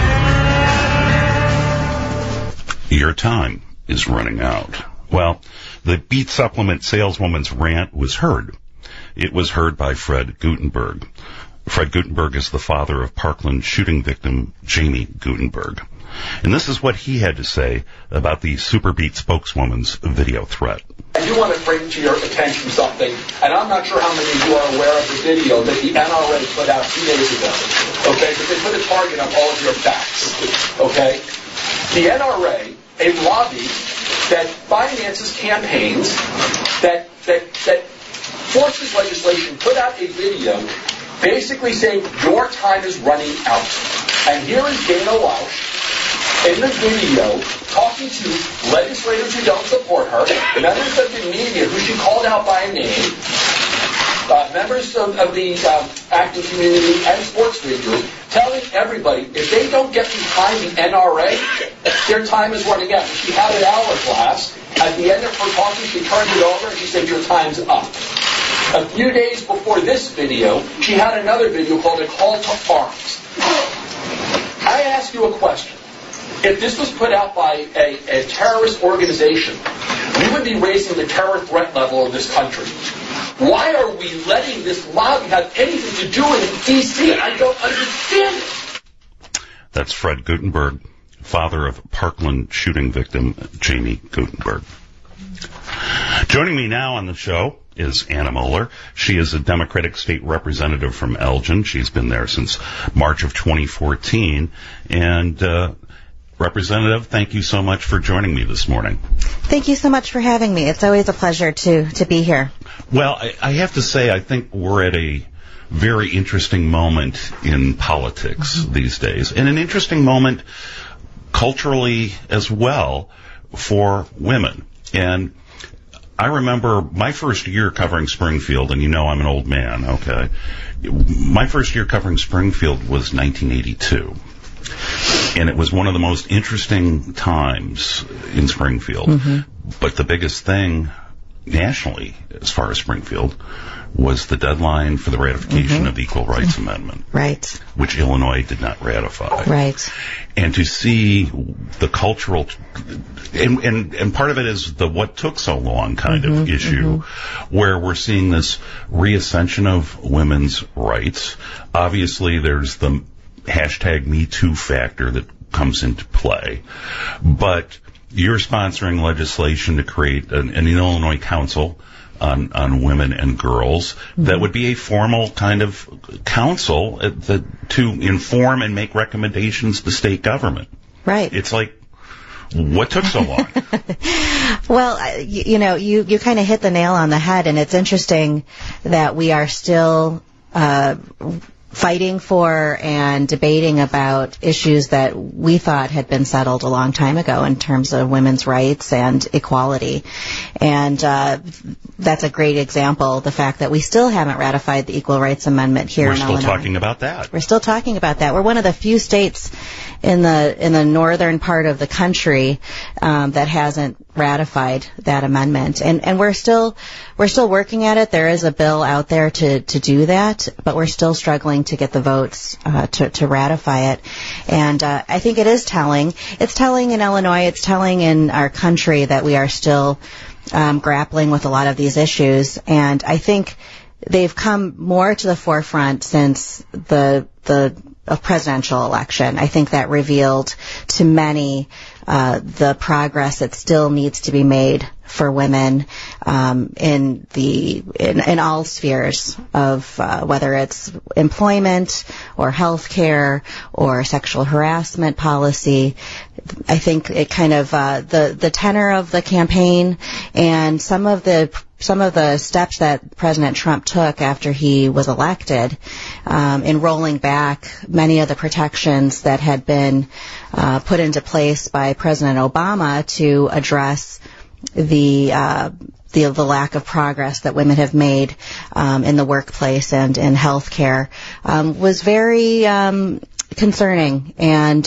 Your time is running out. Well, the Beet supplement saleswoman's rant was heard. it was heard by Fred Guttenberg. Fred Guttenberg is the father of Parkland shooting victim Jamie Guttenberg. And this is what he had to say about the Superbeat spokeswoman's video threat. I do want to bring to your attention something, and I'm not sure how many of you are aware of the video that the NRA put out 2 days ago. Okay, but they put a target on all of your backs. Okay? The NRA, a lobby that finances campaigns, that forces legislation, put out a video basically saying your time is running out. And here is Dana Loesch in the video talking to legislators who don't support her, members of the media who she called out by name, members of the acting community and sports figures, telling everybody if they don't get behind the NRA, their time is running out. She had an hourglass. At the end of her talking, she turned it over and she said, your time's up. A few days before this video, she had another video called A Call to Arms. I ask you a question. If this was put out by a terrorist organization, we would be raising the terror threat level of this country. Why are we letting this lobby have anything to do with D.C.? I don't understand it. That's Fred Guttenberg, father of Parkland shooting victim Jamie Guttenberg. Joining me now on the show is Anna Moeller. She is a Democratic state representative from Elgin. She's been there since March of 2014. And Representative, thank you so much for joining me this morning. Thank you so much for having me. It's always a pleasure to be here. Well, I have to say, I think we're at a very interesting moment in politics these days, and an interesting moment culturally as well for women. And I remember my first year covering Springfield, and you know I'm an old man, okay? My first year covering Springfield was 1982. And it was one of the most interesting times in Springfield. Mm-hmm. But the biggest thing nationally, as far as Springfield, was the deadline for the ratification of the Equal Rights Amendment. Right. Which Illinois did not ratify. Right. And to see the cultural, and part of it is the what took so long kind of issue, where we're seeing this reascension of women's rights. Obviously, there's the hashtag Me Too factor that comes into play. But you're sponsoring legislation to create an Illinois Council on women and girls that would be a formal kind of council to inform and make recommendations to state government. Right. It's like, what took so long? Well, you kind of hit the nail on the head, and it's interesting that we are still fighting for and debating about issues that we thought had been settled a long time ago in terms of women's rights and equality. And that's a great example, the fact that we still haven't ratified the Equal Rights Amendment here in Illinois. We're still talking about that. We're still talking about that. We're one of the few states in the northern part of the country that hasn't ratified that amendment. And we're still working at it. There is a bill out there to do that, but we're still struggling to get the votes to ratify it. And I think it is telling. It's telling in Illinois. It's telling in our country that we are still grappling with a lot of these issues. And I think they've come more to the forefront since the presidential election. I think that revealed to many the progress that still needs to be made for women in all spheres of whether it's employment or health care or sexual harassment policy. I think it kind of the tenor of the campaign and some of the steps that President Trump took after he was elected in rolling back many of the protections that had been put into place by President Obama to address the lack of progress that women have made in the workplace and in health care was very concerning and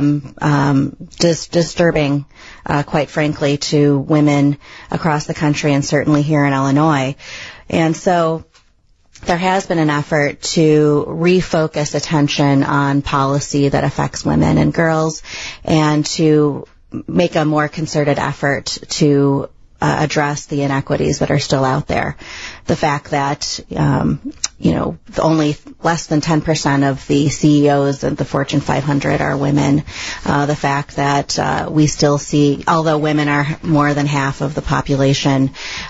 disturbing, quite frankly, to women across the country and certainly here in Illinois. And so there has been an effort to refocus attention on policy that affects women and girls and to make a more concerted effort to address the inequities that are still out there. The fact that, only less than 10% of the CEOs of the Fortune 500 are women. The fact that we still see, although women are more than half of the population,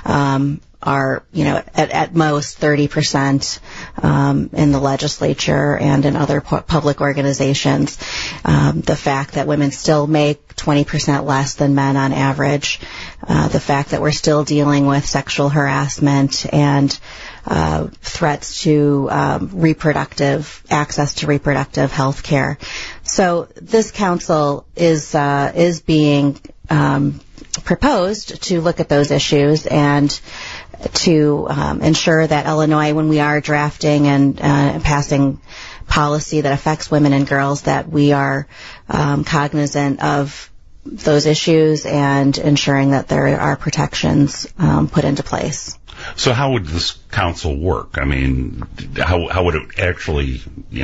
are, at most 30% in the legislature and in other public organizations. The fact that women still make 20% less than men on average. The fact that we're still dealing with sexual harassment and threats to access to reproductive health care. So this council is being proposed to look at those issues and to ensure that Illinois, when we are drafting and passing policy that affects women and girls, that we are cognizant of those issues and ensuring that there are protections put into place. So how would this council work? I mean, how would it actually,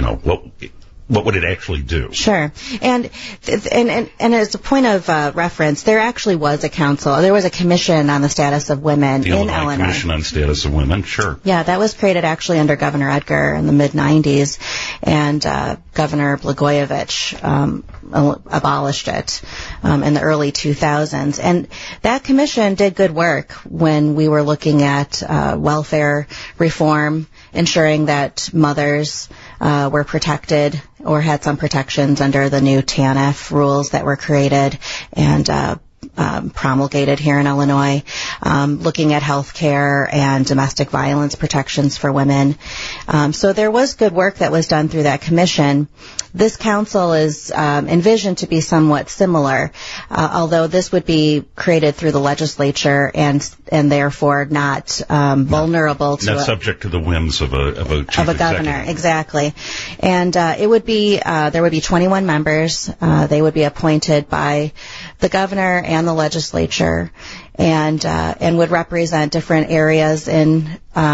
what would it actually do? Sure. And as a point of reference, there actually was a council. There was a commission on the status of women in Illinois. Commission on Status of Women, sure. Yeah, that was created actually under Governor Edgar in the mid-'90s, and Governor Blagojevich abolished it in the early 2000s. And that commission did good work when we were looking at welfare reform, ensuring that mothers were protected or had some protections under the new TANF rules that were created and promulgated here in Illinois, looking at health care and domestic violence protections for women. So there was good work that was done through that commission. This council is envisioned to be somewhat similar, although this would be created through the legislature and therefore not vulnerable to not subject to the whims of a chief of a governor. executive. Exactly. And it would be there would be 21 members. They would be appointed by the governor and the legislature, and would represent different areas in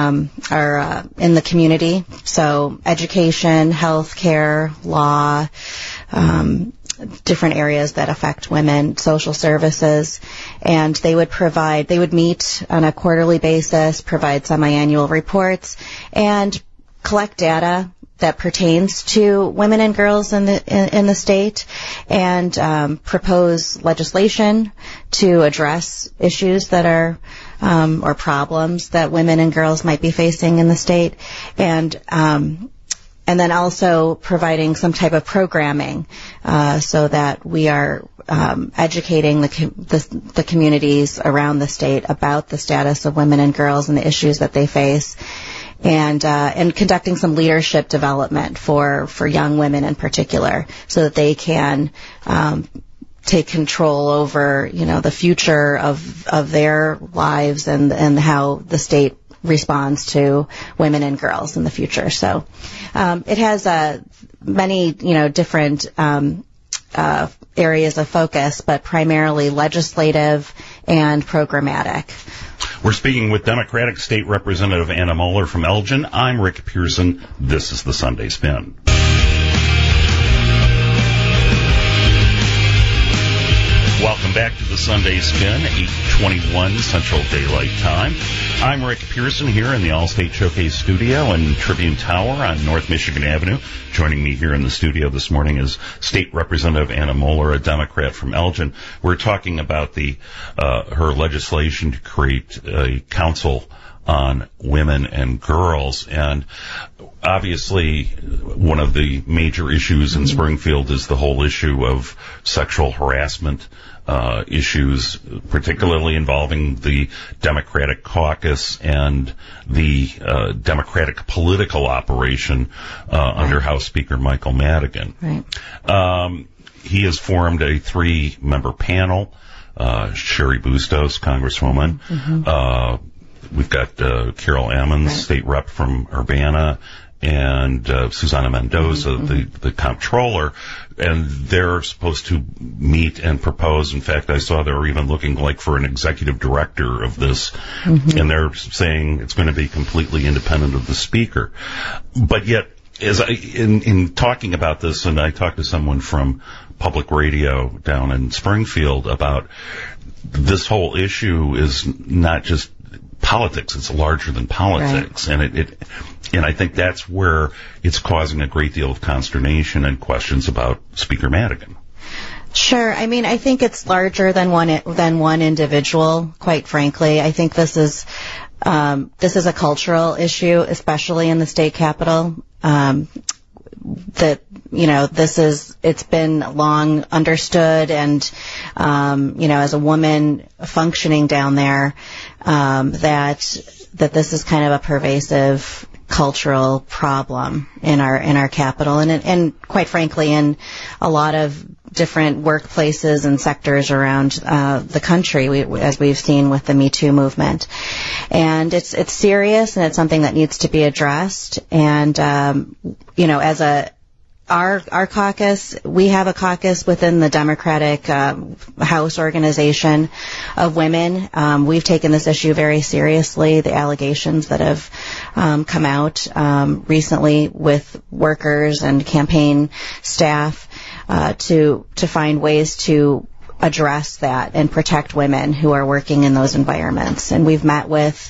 the community. So education, health care, law, different areas that affect women, social services, and they would meet on a quarterly basis, provide semi-annual reports, and collect data that pertains to women and girls in the state, and propose legislation to address issues that are or problems that women and girls might be facing in the state, and then also providing some type of programming so that we are educating the communities around the state about the status of women and girls and the issues that they face. And conducting some leadership development for young women in particular, so that they can take control over, the future of their lives and how the state responds to women and girls in the future. So it has many different areas of focus, but primarily legislative and programmatic. We're speaking with Democratic State Representative Anna Moeller from Elgin. I'm Rick Pearson. This is the Sunday Spin. Welcome back to the Sunday Spin, 8:21 Central Daylight Time. I'm Rick Pearson here in the All-State Showcase studio in Tribune Tower on North Michigan Avenue. Joining me here in the studio this morning is State Representative Anna Moeller, a Democrat from Elgin. We're talking about her legislation to create a council on women and girls, and obviously one of the major issues in Springfield is the whole issue of sexual harassment issues, particularly involving the Democratic caucus and the Democratic political operation under House Speaker Michael Madigan. Right. He has formed a 3-member panel. Sherry Bustos, Congresswoman. Mm-hmm. We've got Carol Ammons, right, State Rep from Urbana, and Susana Mendoza, mm-hmm, the comptroller, and they're supposed to meet and propose. In fact, I saw they were even looking for an executive director of this, mm-hmm, and they're saying it's going to be completely independent of the speaker. But yet, in talking about this, and I talked to someone from public radio down in Springfield about this whole issue is not just politics; it's larger than politics, right. And I think that's where it's causing a great deal of consternation and questions about Speaker Madigan. Sure. I mean, I think it's larger than one individual. Quite frankly, I think this is a cultural issue, especially in the state capitol. It's been long understood, and as a woman functioning down there, that this is kind of a pervasive cultural problem in our capital, and quite frankly, in a lot of different workplaces and sectors around the country, as we've seen with the Me Too movement. And it's serious, and it's something that needs to be addressed. And as our caucus, we have a caucus within the Democratic House organization of women. We've taken this issue very seriously. The allegations that have come out recently with workers and campaign staff to find ways to address that and protect women who are working in those environments. And we've met with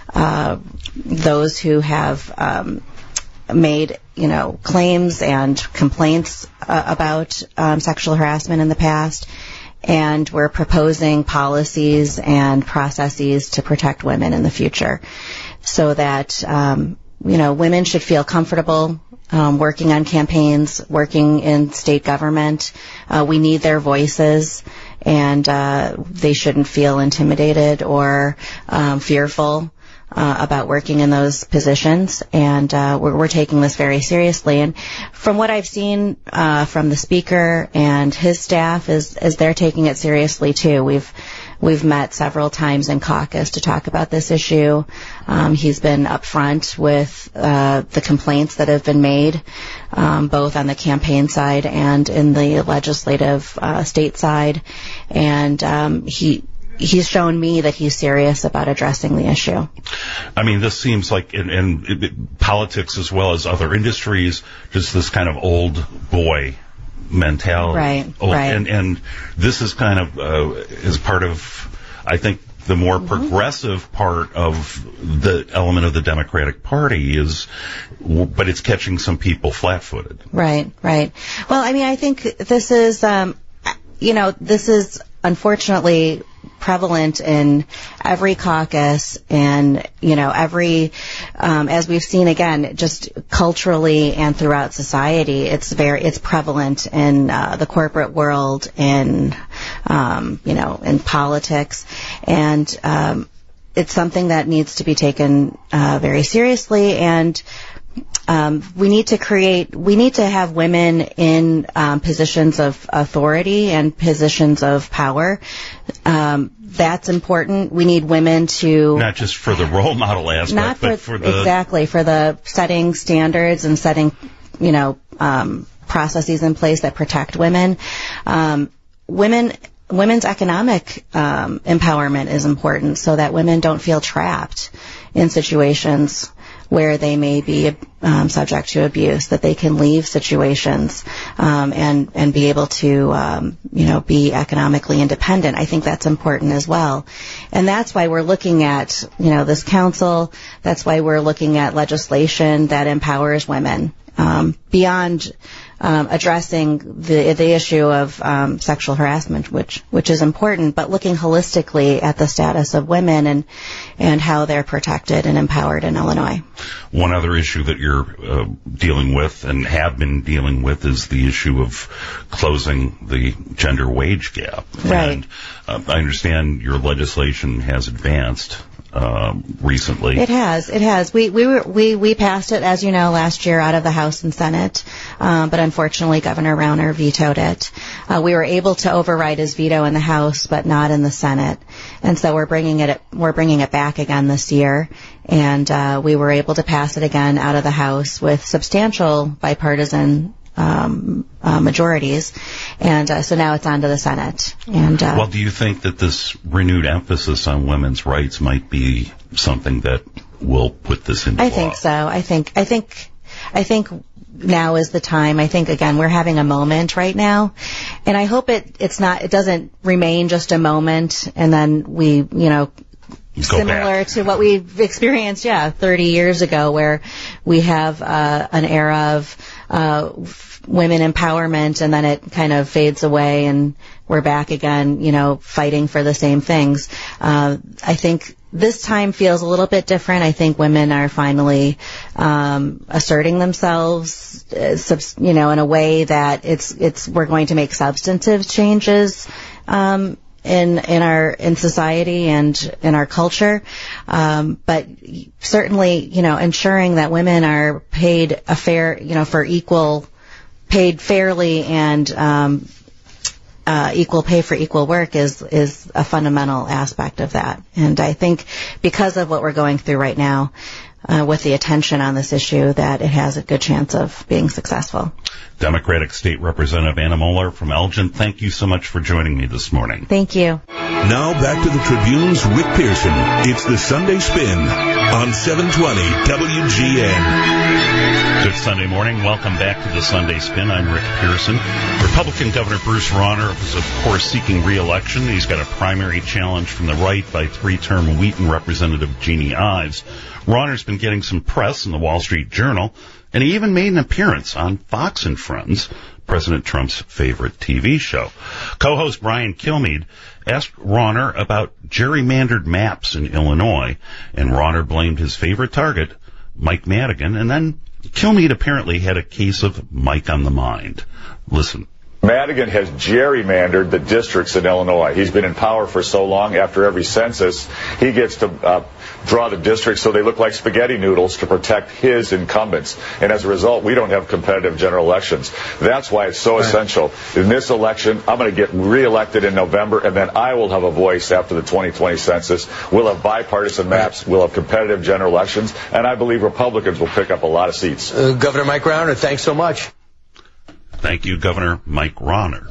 those who have made claims and complaints about sexual harassment in the past, and we're proposing policies and processes to protect women in the future, so that women should feel comfortable working on campaigns, working in state government. We need their voices, and they shouldn't feel intimidated or fearful about working in those positions, and we're taking this very seriously. And from what I've seen from the speaker and his staff, is they're taking it seriously too. We've met several times in caucus to talk about this issue. He's been upfront with the complaints that have been made, both on the campaign side and in the legislative state side, and he's shown me that he's serious about addressing the issue. I mean, this seems like in politics as well as other industries, just this kind of old boy mentality. Right. And this is kind of is part of, I think, the more progressive part of the element of the Democratic Party but it's catching some people flat-footed. Right. Well, I mean, I think this is, this is unfortunately prevalent in every caucus, and every as we've seen again, just culturally and throughout society, it's prevalent in the corporate world, in in politics, and it's something that needs to be taken very seriously. And we need to have women in positions of authority and positions of power. That's important. We need women to... Not just for the role model aspect, but for the... Exactly, for the setting standards and setting, processes in place that protect women. Women's economic empowerment is important, so that women don't feel trapped in situations where they may be subject to abuse, that they can leave situations and be able to be economically independent. I think that's important as well, and that's why we're looking at this council. That's why we're looking at legislation that empowers women beyond addressing the issue of sexual harassment, which is important, but looking holistically at the status of women and how they're protected and empowered in Illinois. One other issue that you're dealing with and have been dealing with is the issue of closing the gender wage gap. Right. And I understand your legislation has advanced recently. It has. We passed it, as you know, last year out of the House and Senate, but unfortunately Governor Rauner vetoed it. We were able to override his veto in the House, but not in the Senate, and so we're bringing it back again this year, and we were able to pass it again out of the House with substantial bipartisan majorities, and so now it's on to the Senate. And well, do you think that this renewed emphasis on women's rights might be something that will put this into law? I think so. I think now is the time. I think, again, we're having a moment right now, and I hope it doesn't remain just a moment, and then we, similar to what we've experienced, 30 years ago, where we have an era of women empowerment, and then it kind of fades away, and we're back again, fighting for the same things. I think this time feels a little bit different. I think women are finally asserting themselves, in a way that we're going to make substantive changes in society and in our culture, but certainly ensuring that women are paid paid fairly and equal pay for equal work is a fundamental aspect of that. And I think because of what we're going through right now, with the attention on this issue, that it has a good chance of being successful. Democratic State Representative Anna Moeller from Elgin, thank you so much for joining me this morning. Thank you. Now back to the Tribune's Rick Pearson. It's the Sunday Spin on 720 WGN. Good Sunday morning. Welcome back to the Sunday Spin. I'm Rick Pearson. Republican Governor Bruce Rauner is, of course, seeking re-election. He's got a primary challenge from the right by three-term Wheaton Representative Jeannie Ives. Rauner's been getting some press in the Wall Street Journal, and he even made an appearance on Fox and Friends, President Trump's favorite TV show. Co-host Brian Kilmeade asked Rauner about gerrymandered maps in Illinois, and Rauner blamed his favorite target, Mike Madigan, and then Kilmeade apparently had a case of Mike on the mind. Listen. Madigan has gerrymandered the districts in Illinois. He's been in power for so long. After every census, he gets to draw the districts so they look like spaghetti noodles to protect his incumbents. And as a result, we don't have competitive general elections. That's why it's so essential. In this election, I'm going to get reelected in November, and then I will have a voice after the 2020 census. We'll have bipartisan maps. We'll have competitive general elections. And I believe Republicans will pick up a lot of seats. Governor Mike Rauner, thanks so much. Thank you, Governor Mike Rauner.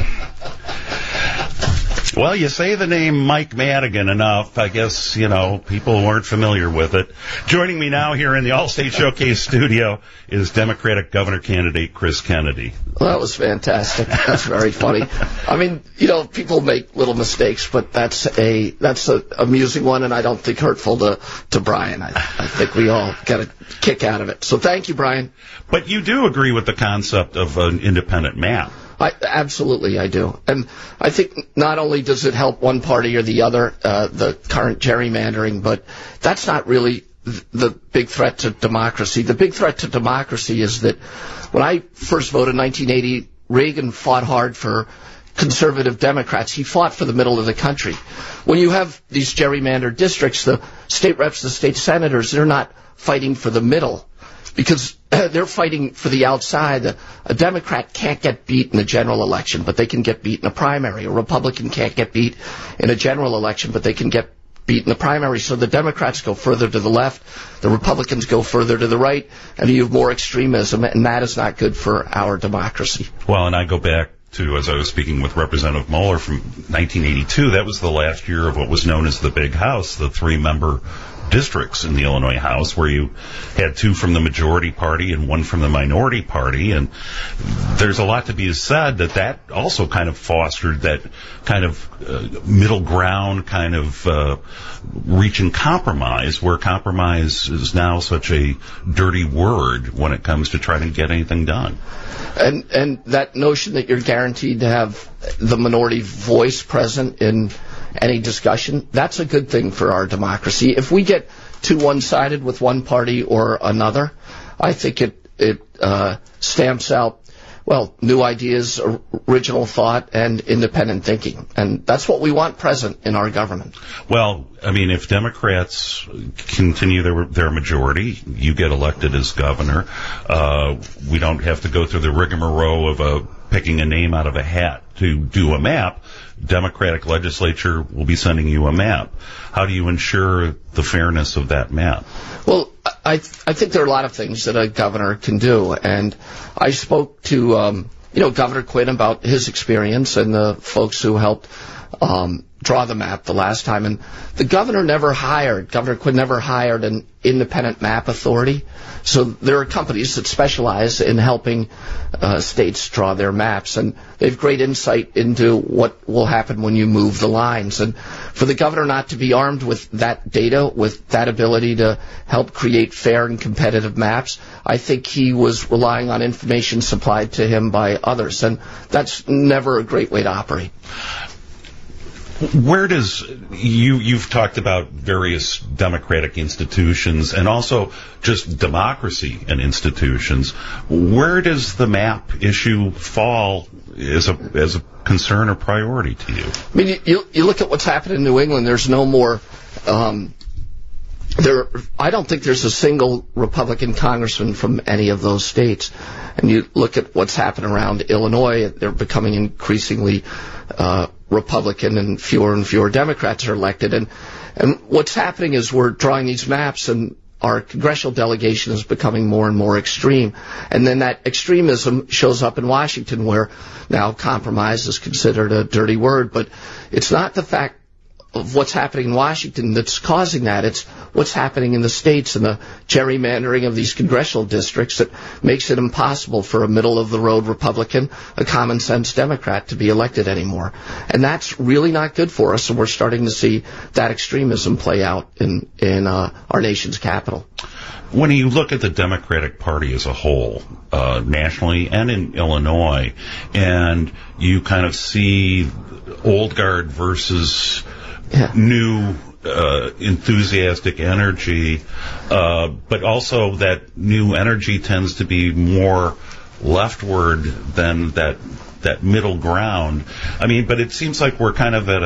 Well, you say the name Mike Madigan enough, I guess, people weren't familiar with it. Joining me now here in the All-State Showcase studio is Democratic governor candidate Chris Kennedy. Well, that was fantastic. That's very funny. I mean, people make little mistakes, but that's a amusing one, and I don't think hurtful to Brian. I think we all get a kick out of it. So thank you, Brian. But you do agree with the concept of an independent map. Absolutely, I do. And I think not only does it help one party or the other, the current gerrymandering, but that's not really the big threat to democracy. The big threat to democracy is that when I first voted in 1980, Reagan fought hard for conservative Democrats. He fought for the middle of the country. When you have these gerrymandered districts, the state reps, the state senators, they're not fighting for the middle, because they're fighting for the outside. A Democrat can't get beat in a general election, but they can get beat in a primary. A Republican can't get beat in a general election, but they can get beat in the primary. So the Democrats go further to the left, the Republicans go further to the right, and you have more extremism, and that is not good for our democracy. Well, and I go back to, as I was speaking with Representative Moeller from 1982, that was the last year of what was known as the Big House, the three-member districts in the Illinois House, where you had two from the majority party and one from the minority party. And there's a lot to be said that also kind of fostered that kind of middle ground kind of reaching compromise, where compromise is now such a dirty word when it comes to trying to get anything done. And that notion that you're guaranteed to have the minority voice present in any discussion, that's a good thing for our democracy. If we get too one-sided with one party or another, I think it stamps out, new ideas, original thought, and independent thinking. And that's what we want present in our government. Well, I mean, if Democrats continue their majority, you get elected as governor. We don't have to go through the rigmarole of picking a name out of a hat to do a map. Democratic legislature will be sending you a map. How do you ensure the fairness of that map? Well, I think there are a lot of things that a governor can do, and I spoke to Governor Quinn about his experience and the folks who helped draw the map the last time. And the Governor Quinn never hired an independent map authority. So there are companies that specialize in helping states draw their maps, and they have great insight into what will happen when you move the lines. And for the Governor not to be armed with that data, with that ability to help create fair and competitive maps, I think he was relying on information supplied to him by others, and that's never a great way to operate. Where does you've talked about various democratic institutions and also just democracy and institutions. Where does the map issue fall as a concern or priority to you? I mean, you look at what's happened in New England. There's no more. I don't think there's a single Republican congressman from any of those states. And you look at what's happened around Illinois, they're becoming increasingly Republican, and fewer Democrats are elected. And what's happening is we're drawing these maps, and our congressional delegation is becoming more and more extreme. And then that extremism shows up in Washington, where now compromise is considered a dirty word. But it's not the fact of what's happening in Washington that's causing that. It's what's happening in the states and the gerrymandering of these congressional districts that makes it impossible for a middle-of-the-road Republican, a common-sense Democrat, to be elected anymore. And that's really not good for us, and we're starting to see that extremism play out in our nation's capital. When you look at the Democratic Party as a whole, nationally and in Illinois, and you kind of see old guard versus new enthusiastic energy, but also that new energy tends to be more leftward than that middle ground. I mean, but it seems like we're kind of at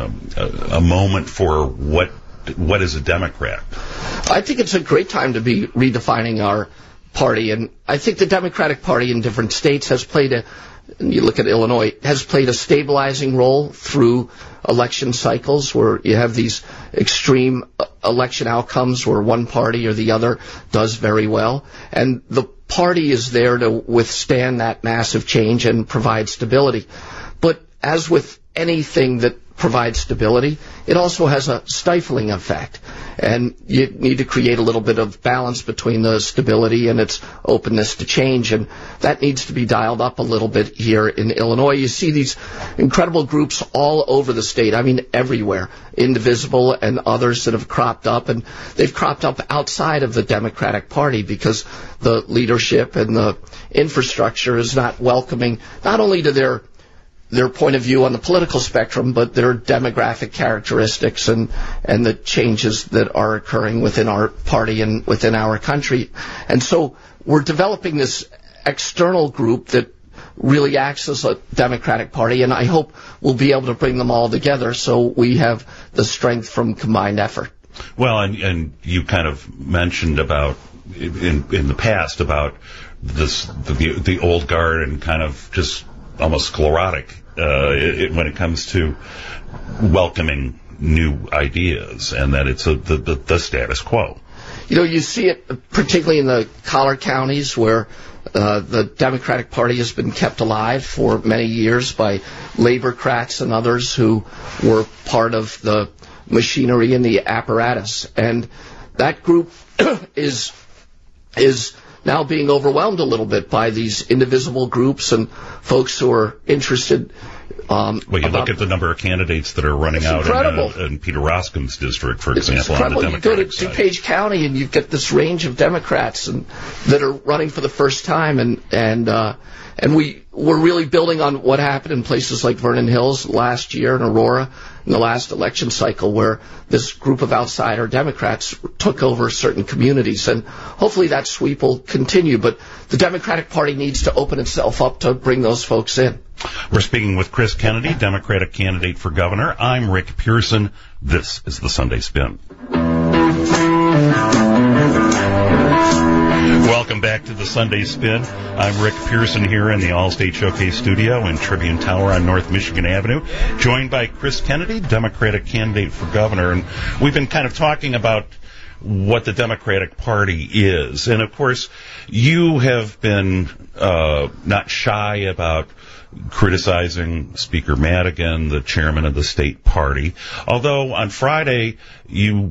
a moment for what is a Democrat. I think it's a great time to be redefining our party, and I think the Democratic Party in different states has played you look at Illinois, has played a stabilizing role through election cycles where you have these extreme election outcomes where one party or the other does very well. And the party is there to withstand that massive change and provide stability. But as with anything that provides stability, it also has a stifling effect. And you need to create a little bit of balance between the stability and its openness to change, and that needs to be dialed up a little bit here in Illinois. You see these incredible groups all over the state, I mean everywhere, Indivisible and others that have cropped up, and they've cropped up outside of the Democratic Party because the leadership and the infrastructure is not welcoming, not only to their point of view on the political spectrum, but their demographic characteristics and the changes that are occurring within our party and within our country. And so we're developing this external group that really acts as a Democratic Party, and I hope we'll be able to bring them all together so we have the strength from combined effort. Well, and you kind of mentioned about in the past about the old guard and kind of just almost sclerotic when it comes to welcoming new ideas, and that it's the status quo. You know, you see it particularly in the collar counties where the Democratic Party has been kept alive for many years by laborcrats and others who were part of the machinery and the apparatus. And that group is now being overwhelmed a little bit by these indivisible groups and folks who are interested. Well, you look at the number of candidates that are running out in Peter Roskin's district, for example, on the Democratic side. You go to DuPage County and you get this range of Democrats that are running for the first time, and we're really building on what happened in places like Vernon Hills last year and Aurora in the last election cycle, where this group of outsider Democrats took over certain communities. And hopefully that sweep will continue, but the Democratic Party needs to open itself up to bring those folks in. We're speaking with Chris Kennedy, Democratic candidate for governor. I'm Rick Pearson. This is the Sunday Spin. Welcome back to the Sunday Spin. I'm Rick Pearson here in the Allstate Showcase studio in Tribune Tower on North Michigan Avenue, joined by Chris Kennedy, Democratic candidate for governor. And we've been kind of talking about what the Democratic Party is. And, of course, you have been not shy about criticizing Speaker Madigan, the chairman of the state party. Although on Friday you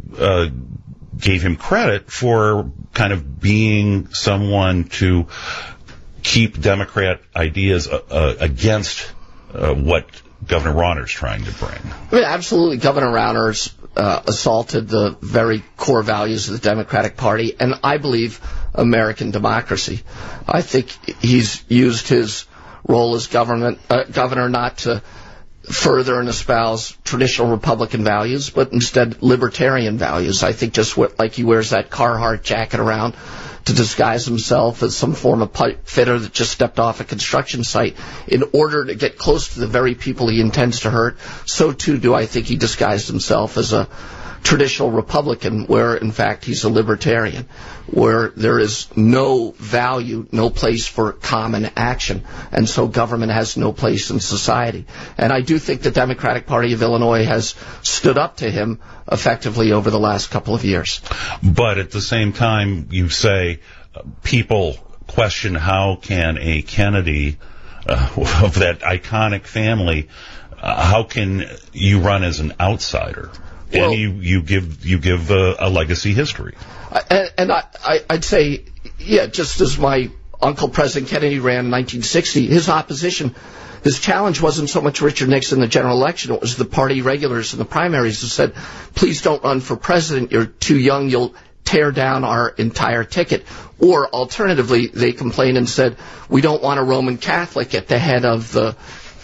gave him credit for kind of being someone to keep Democrat ideas against what Governor Rauner's trying to bring. I mean, absolutely, Governor Rauner's assaulted the very core values of the Democratic Party, and I believe American democracy. I think he's used his role as governor not to further and espouse traditional Republican values, but instead libertarian values. I think just like he wears that Carhartt jacket around to disguise himself as some form of pipe fitter that just stepped off a construction site in order to get close to the very people he intends to hurt, so too do I think he disguised himself as a traditional Republican, where in fact he's a libertarian, where there is no value, no place for common action, and so government has no place in society. And I do think the Democratic Party of Illinois has stood up to him effectively over the last couple of years. But at the same time, you say people question how can a Kennedy of that iconic family, how can you run as an outsider? Well, and you give a legacy history. And I'd say, yeah, just as my uncle President Kennedy ran in 1960, his opposition, his challenge wasn't so much Richard Nixon in the general election, it was the party regulars in the primaries who said, please don't run for president, you're too young, you'll tear down our entire ticket. Or alternatively, they complained and said, we don't want a Roman Catholic at the head of the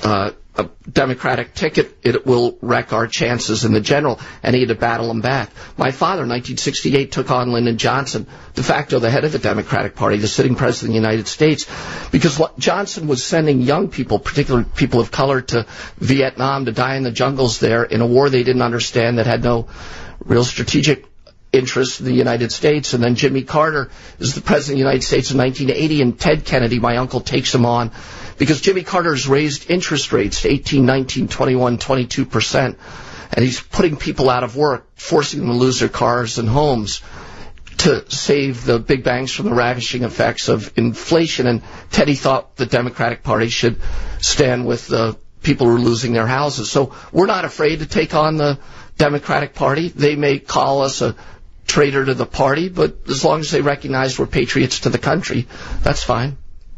a Democratic ticket, it will wreck our chances in the general, and he had to battle him back. My father, in 1968, took on Lyndon Johnson, de facto the head of the Democratic Party, the sitting president of the United States, because Johnson was sending young people, particularly people of color, to Vietnam to die in the jungles there in a war they didn't understand, that had no real strategic interest in the United States. And then Jimmy Carter is the president of the United States in 1980, and Ted Kennedy, my uncle, takes him on because Jimmy Carter's raised interest rates to 18, 19, 21, 22%, and he's putting people out of work, forcing them to lose their cars and homes to save the big banks from the ravishing effects of inflation. And Teddy thought the Democratic Party should stand with the people who are losing their houses. So we're not afraid to take on the Democratic Party. They may call us a traitor to the party, but as long as they recognize we're patriots to the country, that's fine.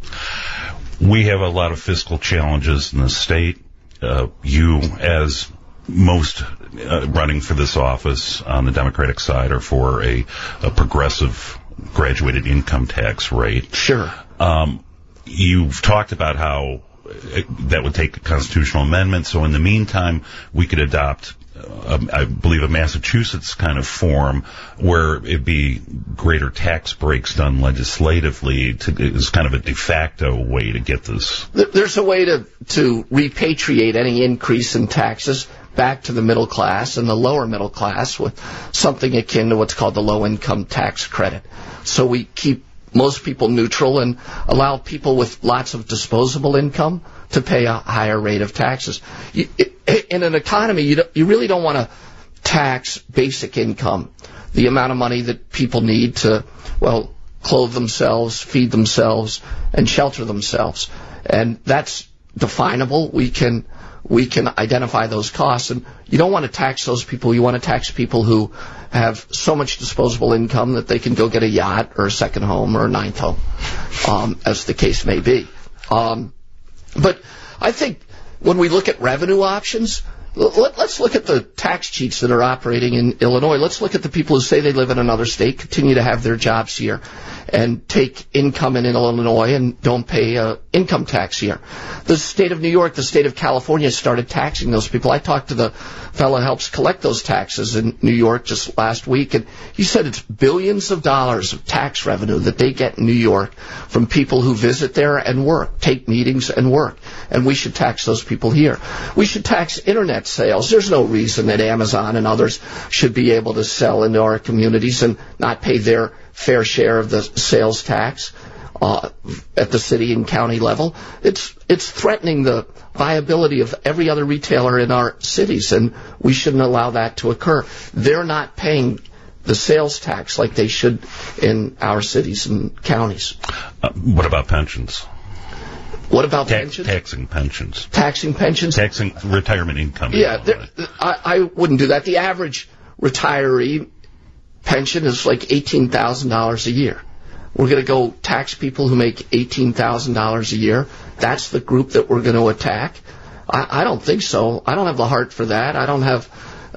We have a lot of fiscal challenges in the state. You, as most running for this office on the Democratic side, are for a progressive graduated income tax rate. Sure. You've talked about how that would take a constitutional amendment, so in the meantime, we could adopt I believe a Massachusetts kind of form where it'd be greater tax breaks done legislatively is kind of a de facto way to get this. There's a way to repatriate any increase in taxes back to the middle class and the lower middle class with something akin to what's called the low income tax credit. So we keep most people neutral and allow people with lots of disposable income to pay a higher rate of taxes. In an economy, you really don't want to tax basic income, the amount of money that people need to, well, clothe themselves, feed themselves, and shelter themselves. And that's definable. We can identify those costs, and you don't want to tax those people. You want to tax people who have so much disposable income that they can go get a yacht or a second home or a ninth home, as the case may be. But I think when we look at revenue options, let's look at the tax cheats that are operating in Illinois. Let's look at the people who say they live in another state, continue to have their jobs here, and take income in Illinois and don't pay income tax here. The state of New York, the state of California started taxing those people. I talked to the fellow who helps collect those taxes in New York just last week, and he said it's billions of dollars of tax revenue that they get in New York from people who visit there and work, take meetings and work. And we should tax those people here. We should tax internet sales. There's no reason that Amazon and others should be able to sell into our communities and not pay their fair share of the sales tax at the city and county level. It's threatening the viability of every other retailer in our cities, and we shouldn't allow that to occur. They're not paying the sales tax like they should in our cities and counties. What about pensions? What about pensions? Taxing pensions. Taxing pensions? Taxing retirement income. Yeah, I wouldn't do that. The average retiree pension is like $18,000 a year. We're going to go tax people who make $18,000 a year. That's the group that we're going to attack. I don't think so. I don't have the heart for that. I don't have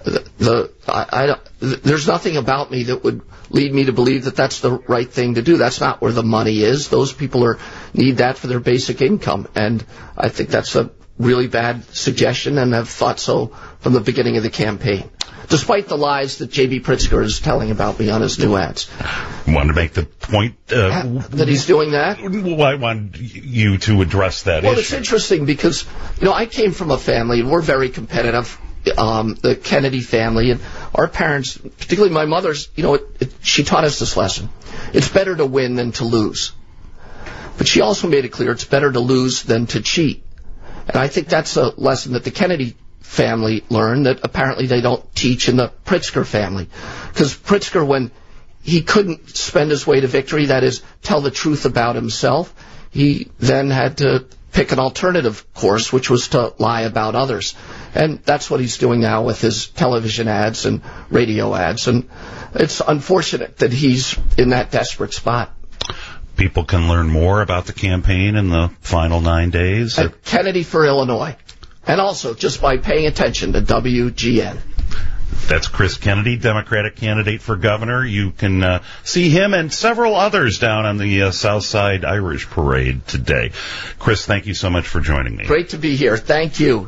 there's nothing about me that would lead me to believe that that's the right thing to do. That's not where the money is. Those people need that for their basic income. And I think that's a really bad suggestion, and I've thought so from the beginning of the campaign, despite the lies that J.B. Pritzker is telling about me on his new ads. I wanted to make the point that he's doing that. Well, I wanted you to address that issue. Well, it's interesting because, I came from a family, and we're very competitive, the Kennedy family, and our parents, particularly my mother's, she taught us this lesson. It's better to win than to lose. But she also made it clear it's better to lose than to cheat. And I think that's a lesson that the Kennedy family learned that apparently they don't teach in the Pritzker family. Because Pritzker, when he couldn't spend his way to victory, that is, tell the truth about himself, he then had to pick an alternative course, which was to lie about others. And that's what he's doing now with his television ads and radio ads. And it's unfortunate that he's in that desperate spot. People can learn more about the campaign in the final 9 days at Kennedy for Illinois. And also just by paying attention to WGN. That's Chris Kennedy, Democratic candidate for governor. You can see him and several others down on the Southside Irish Parade today. Chris, thank you so much for joining me. Great to be here. Thank you.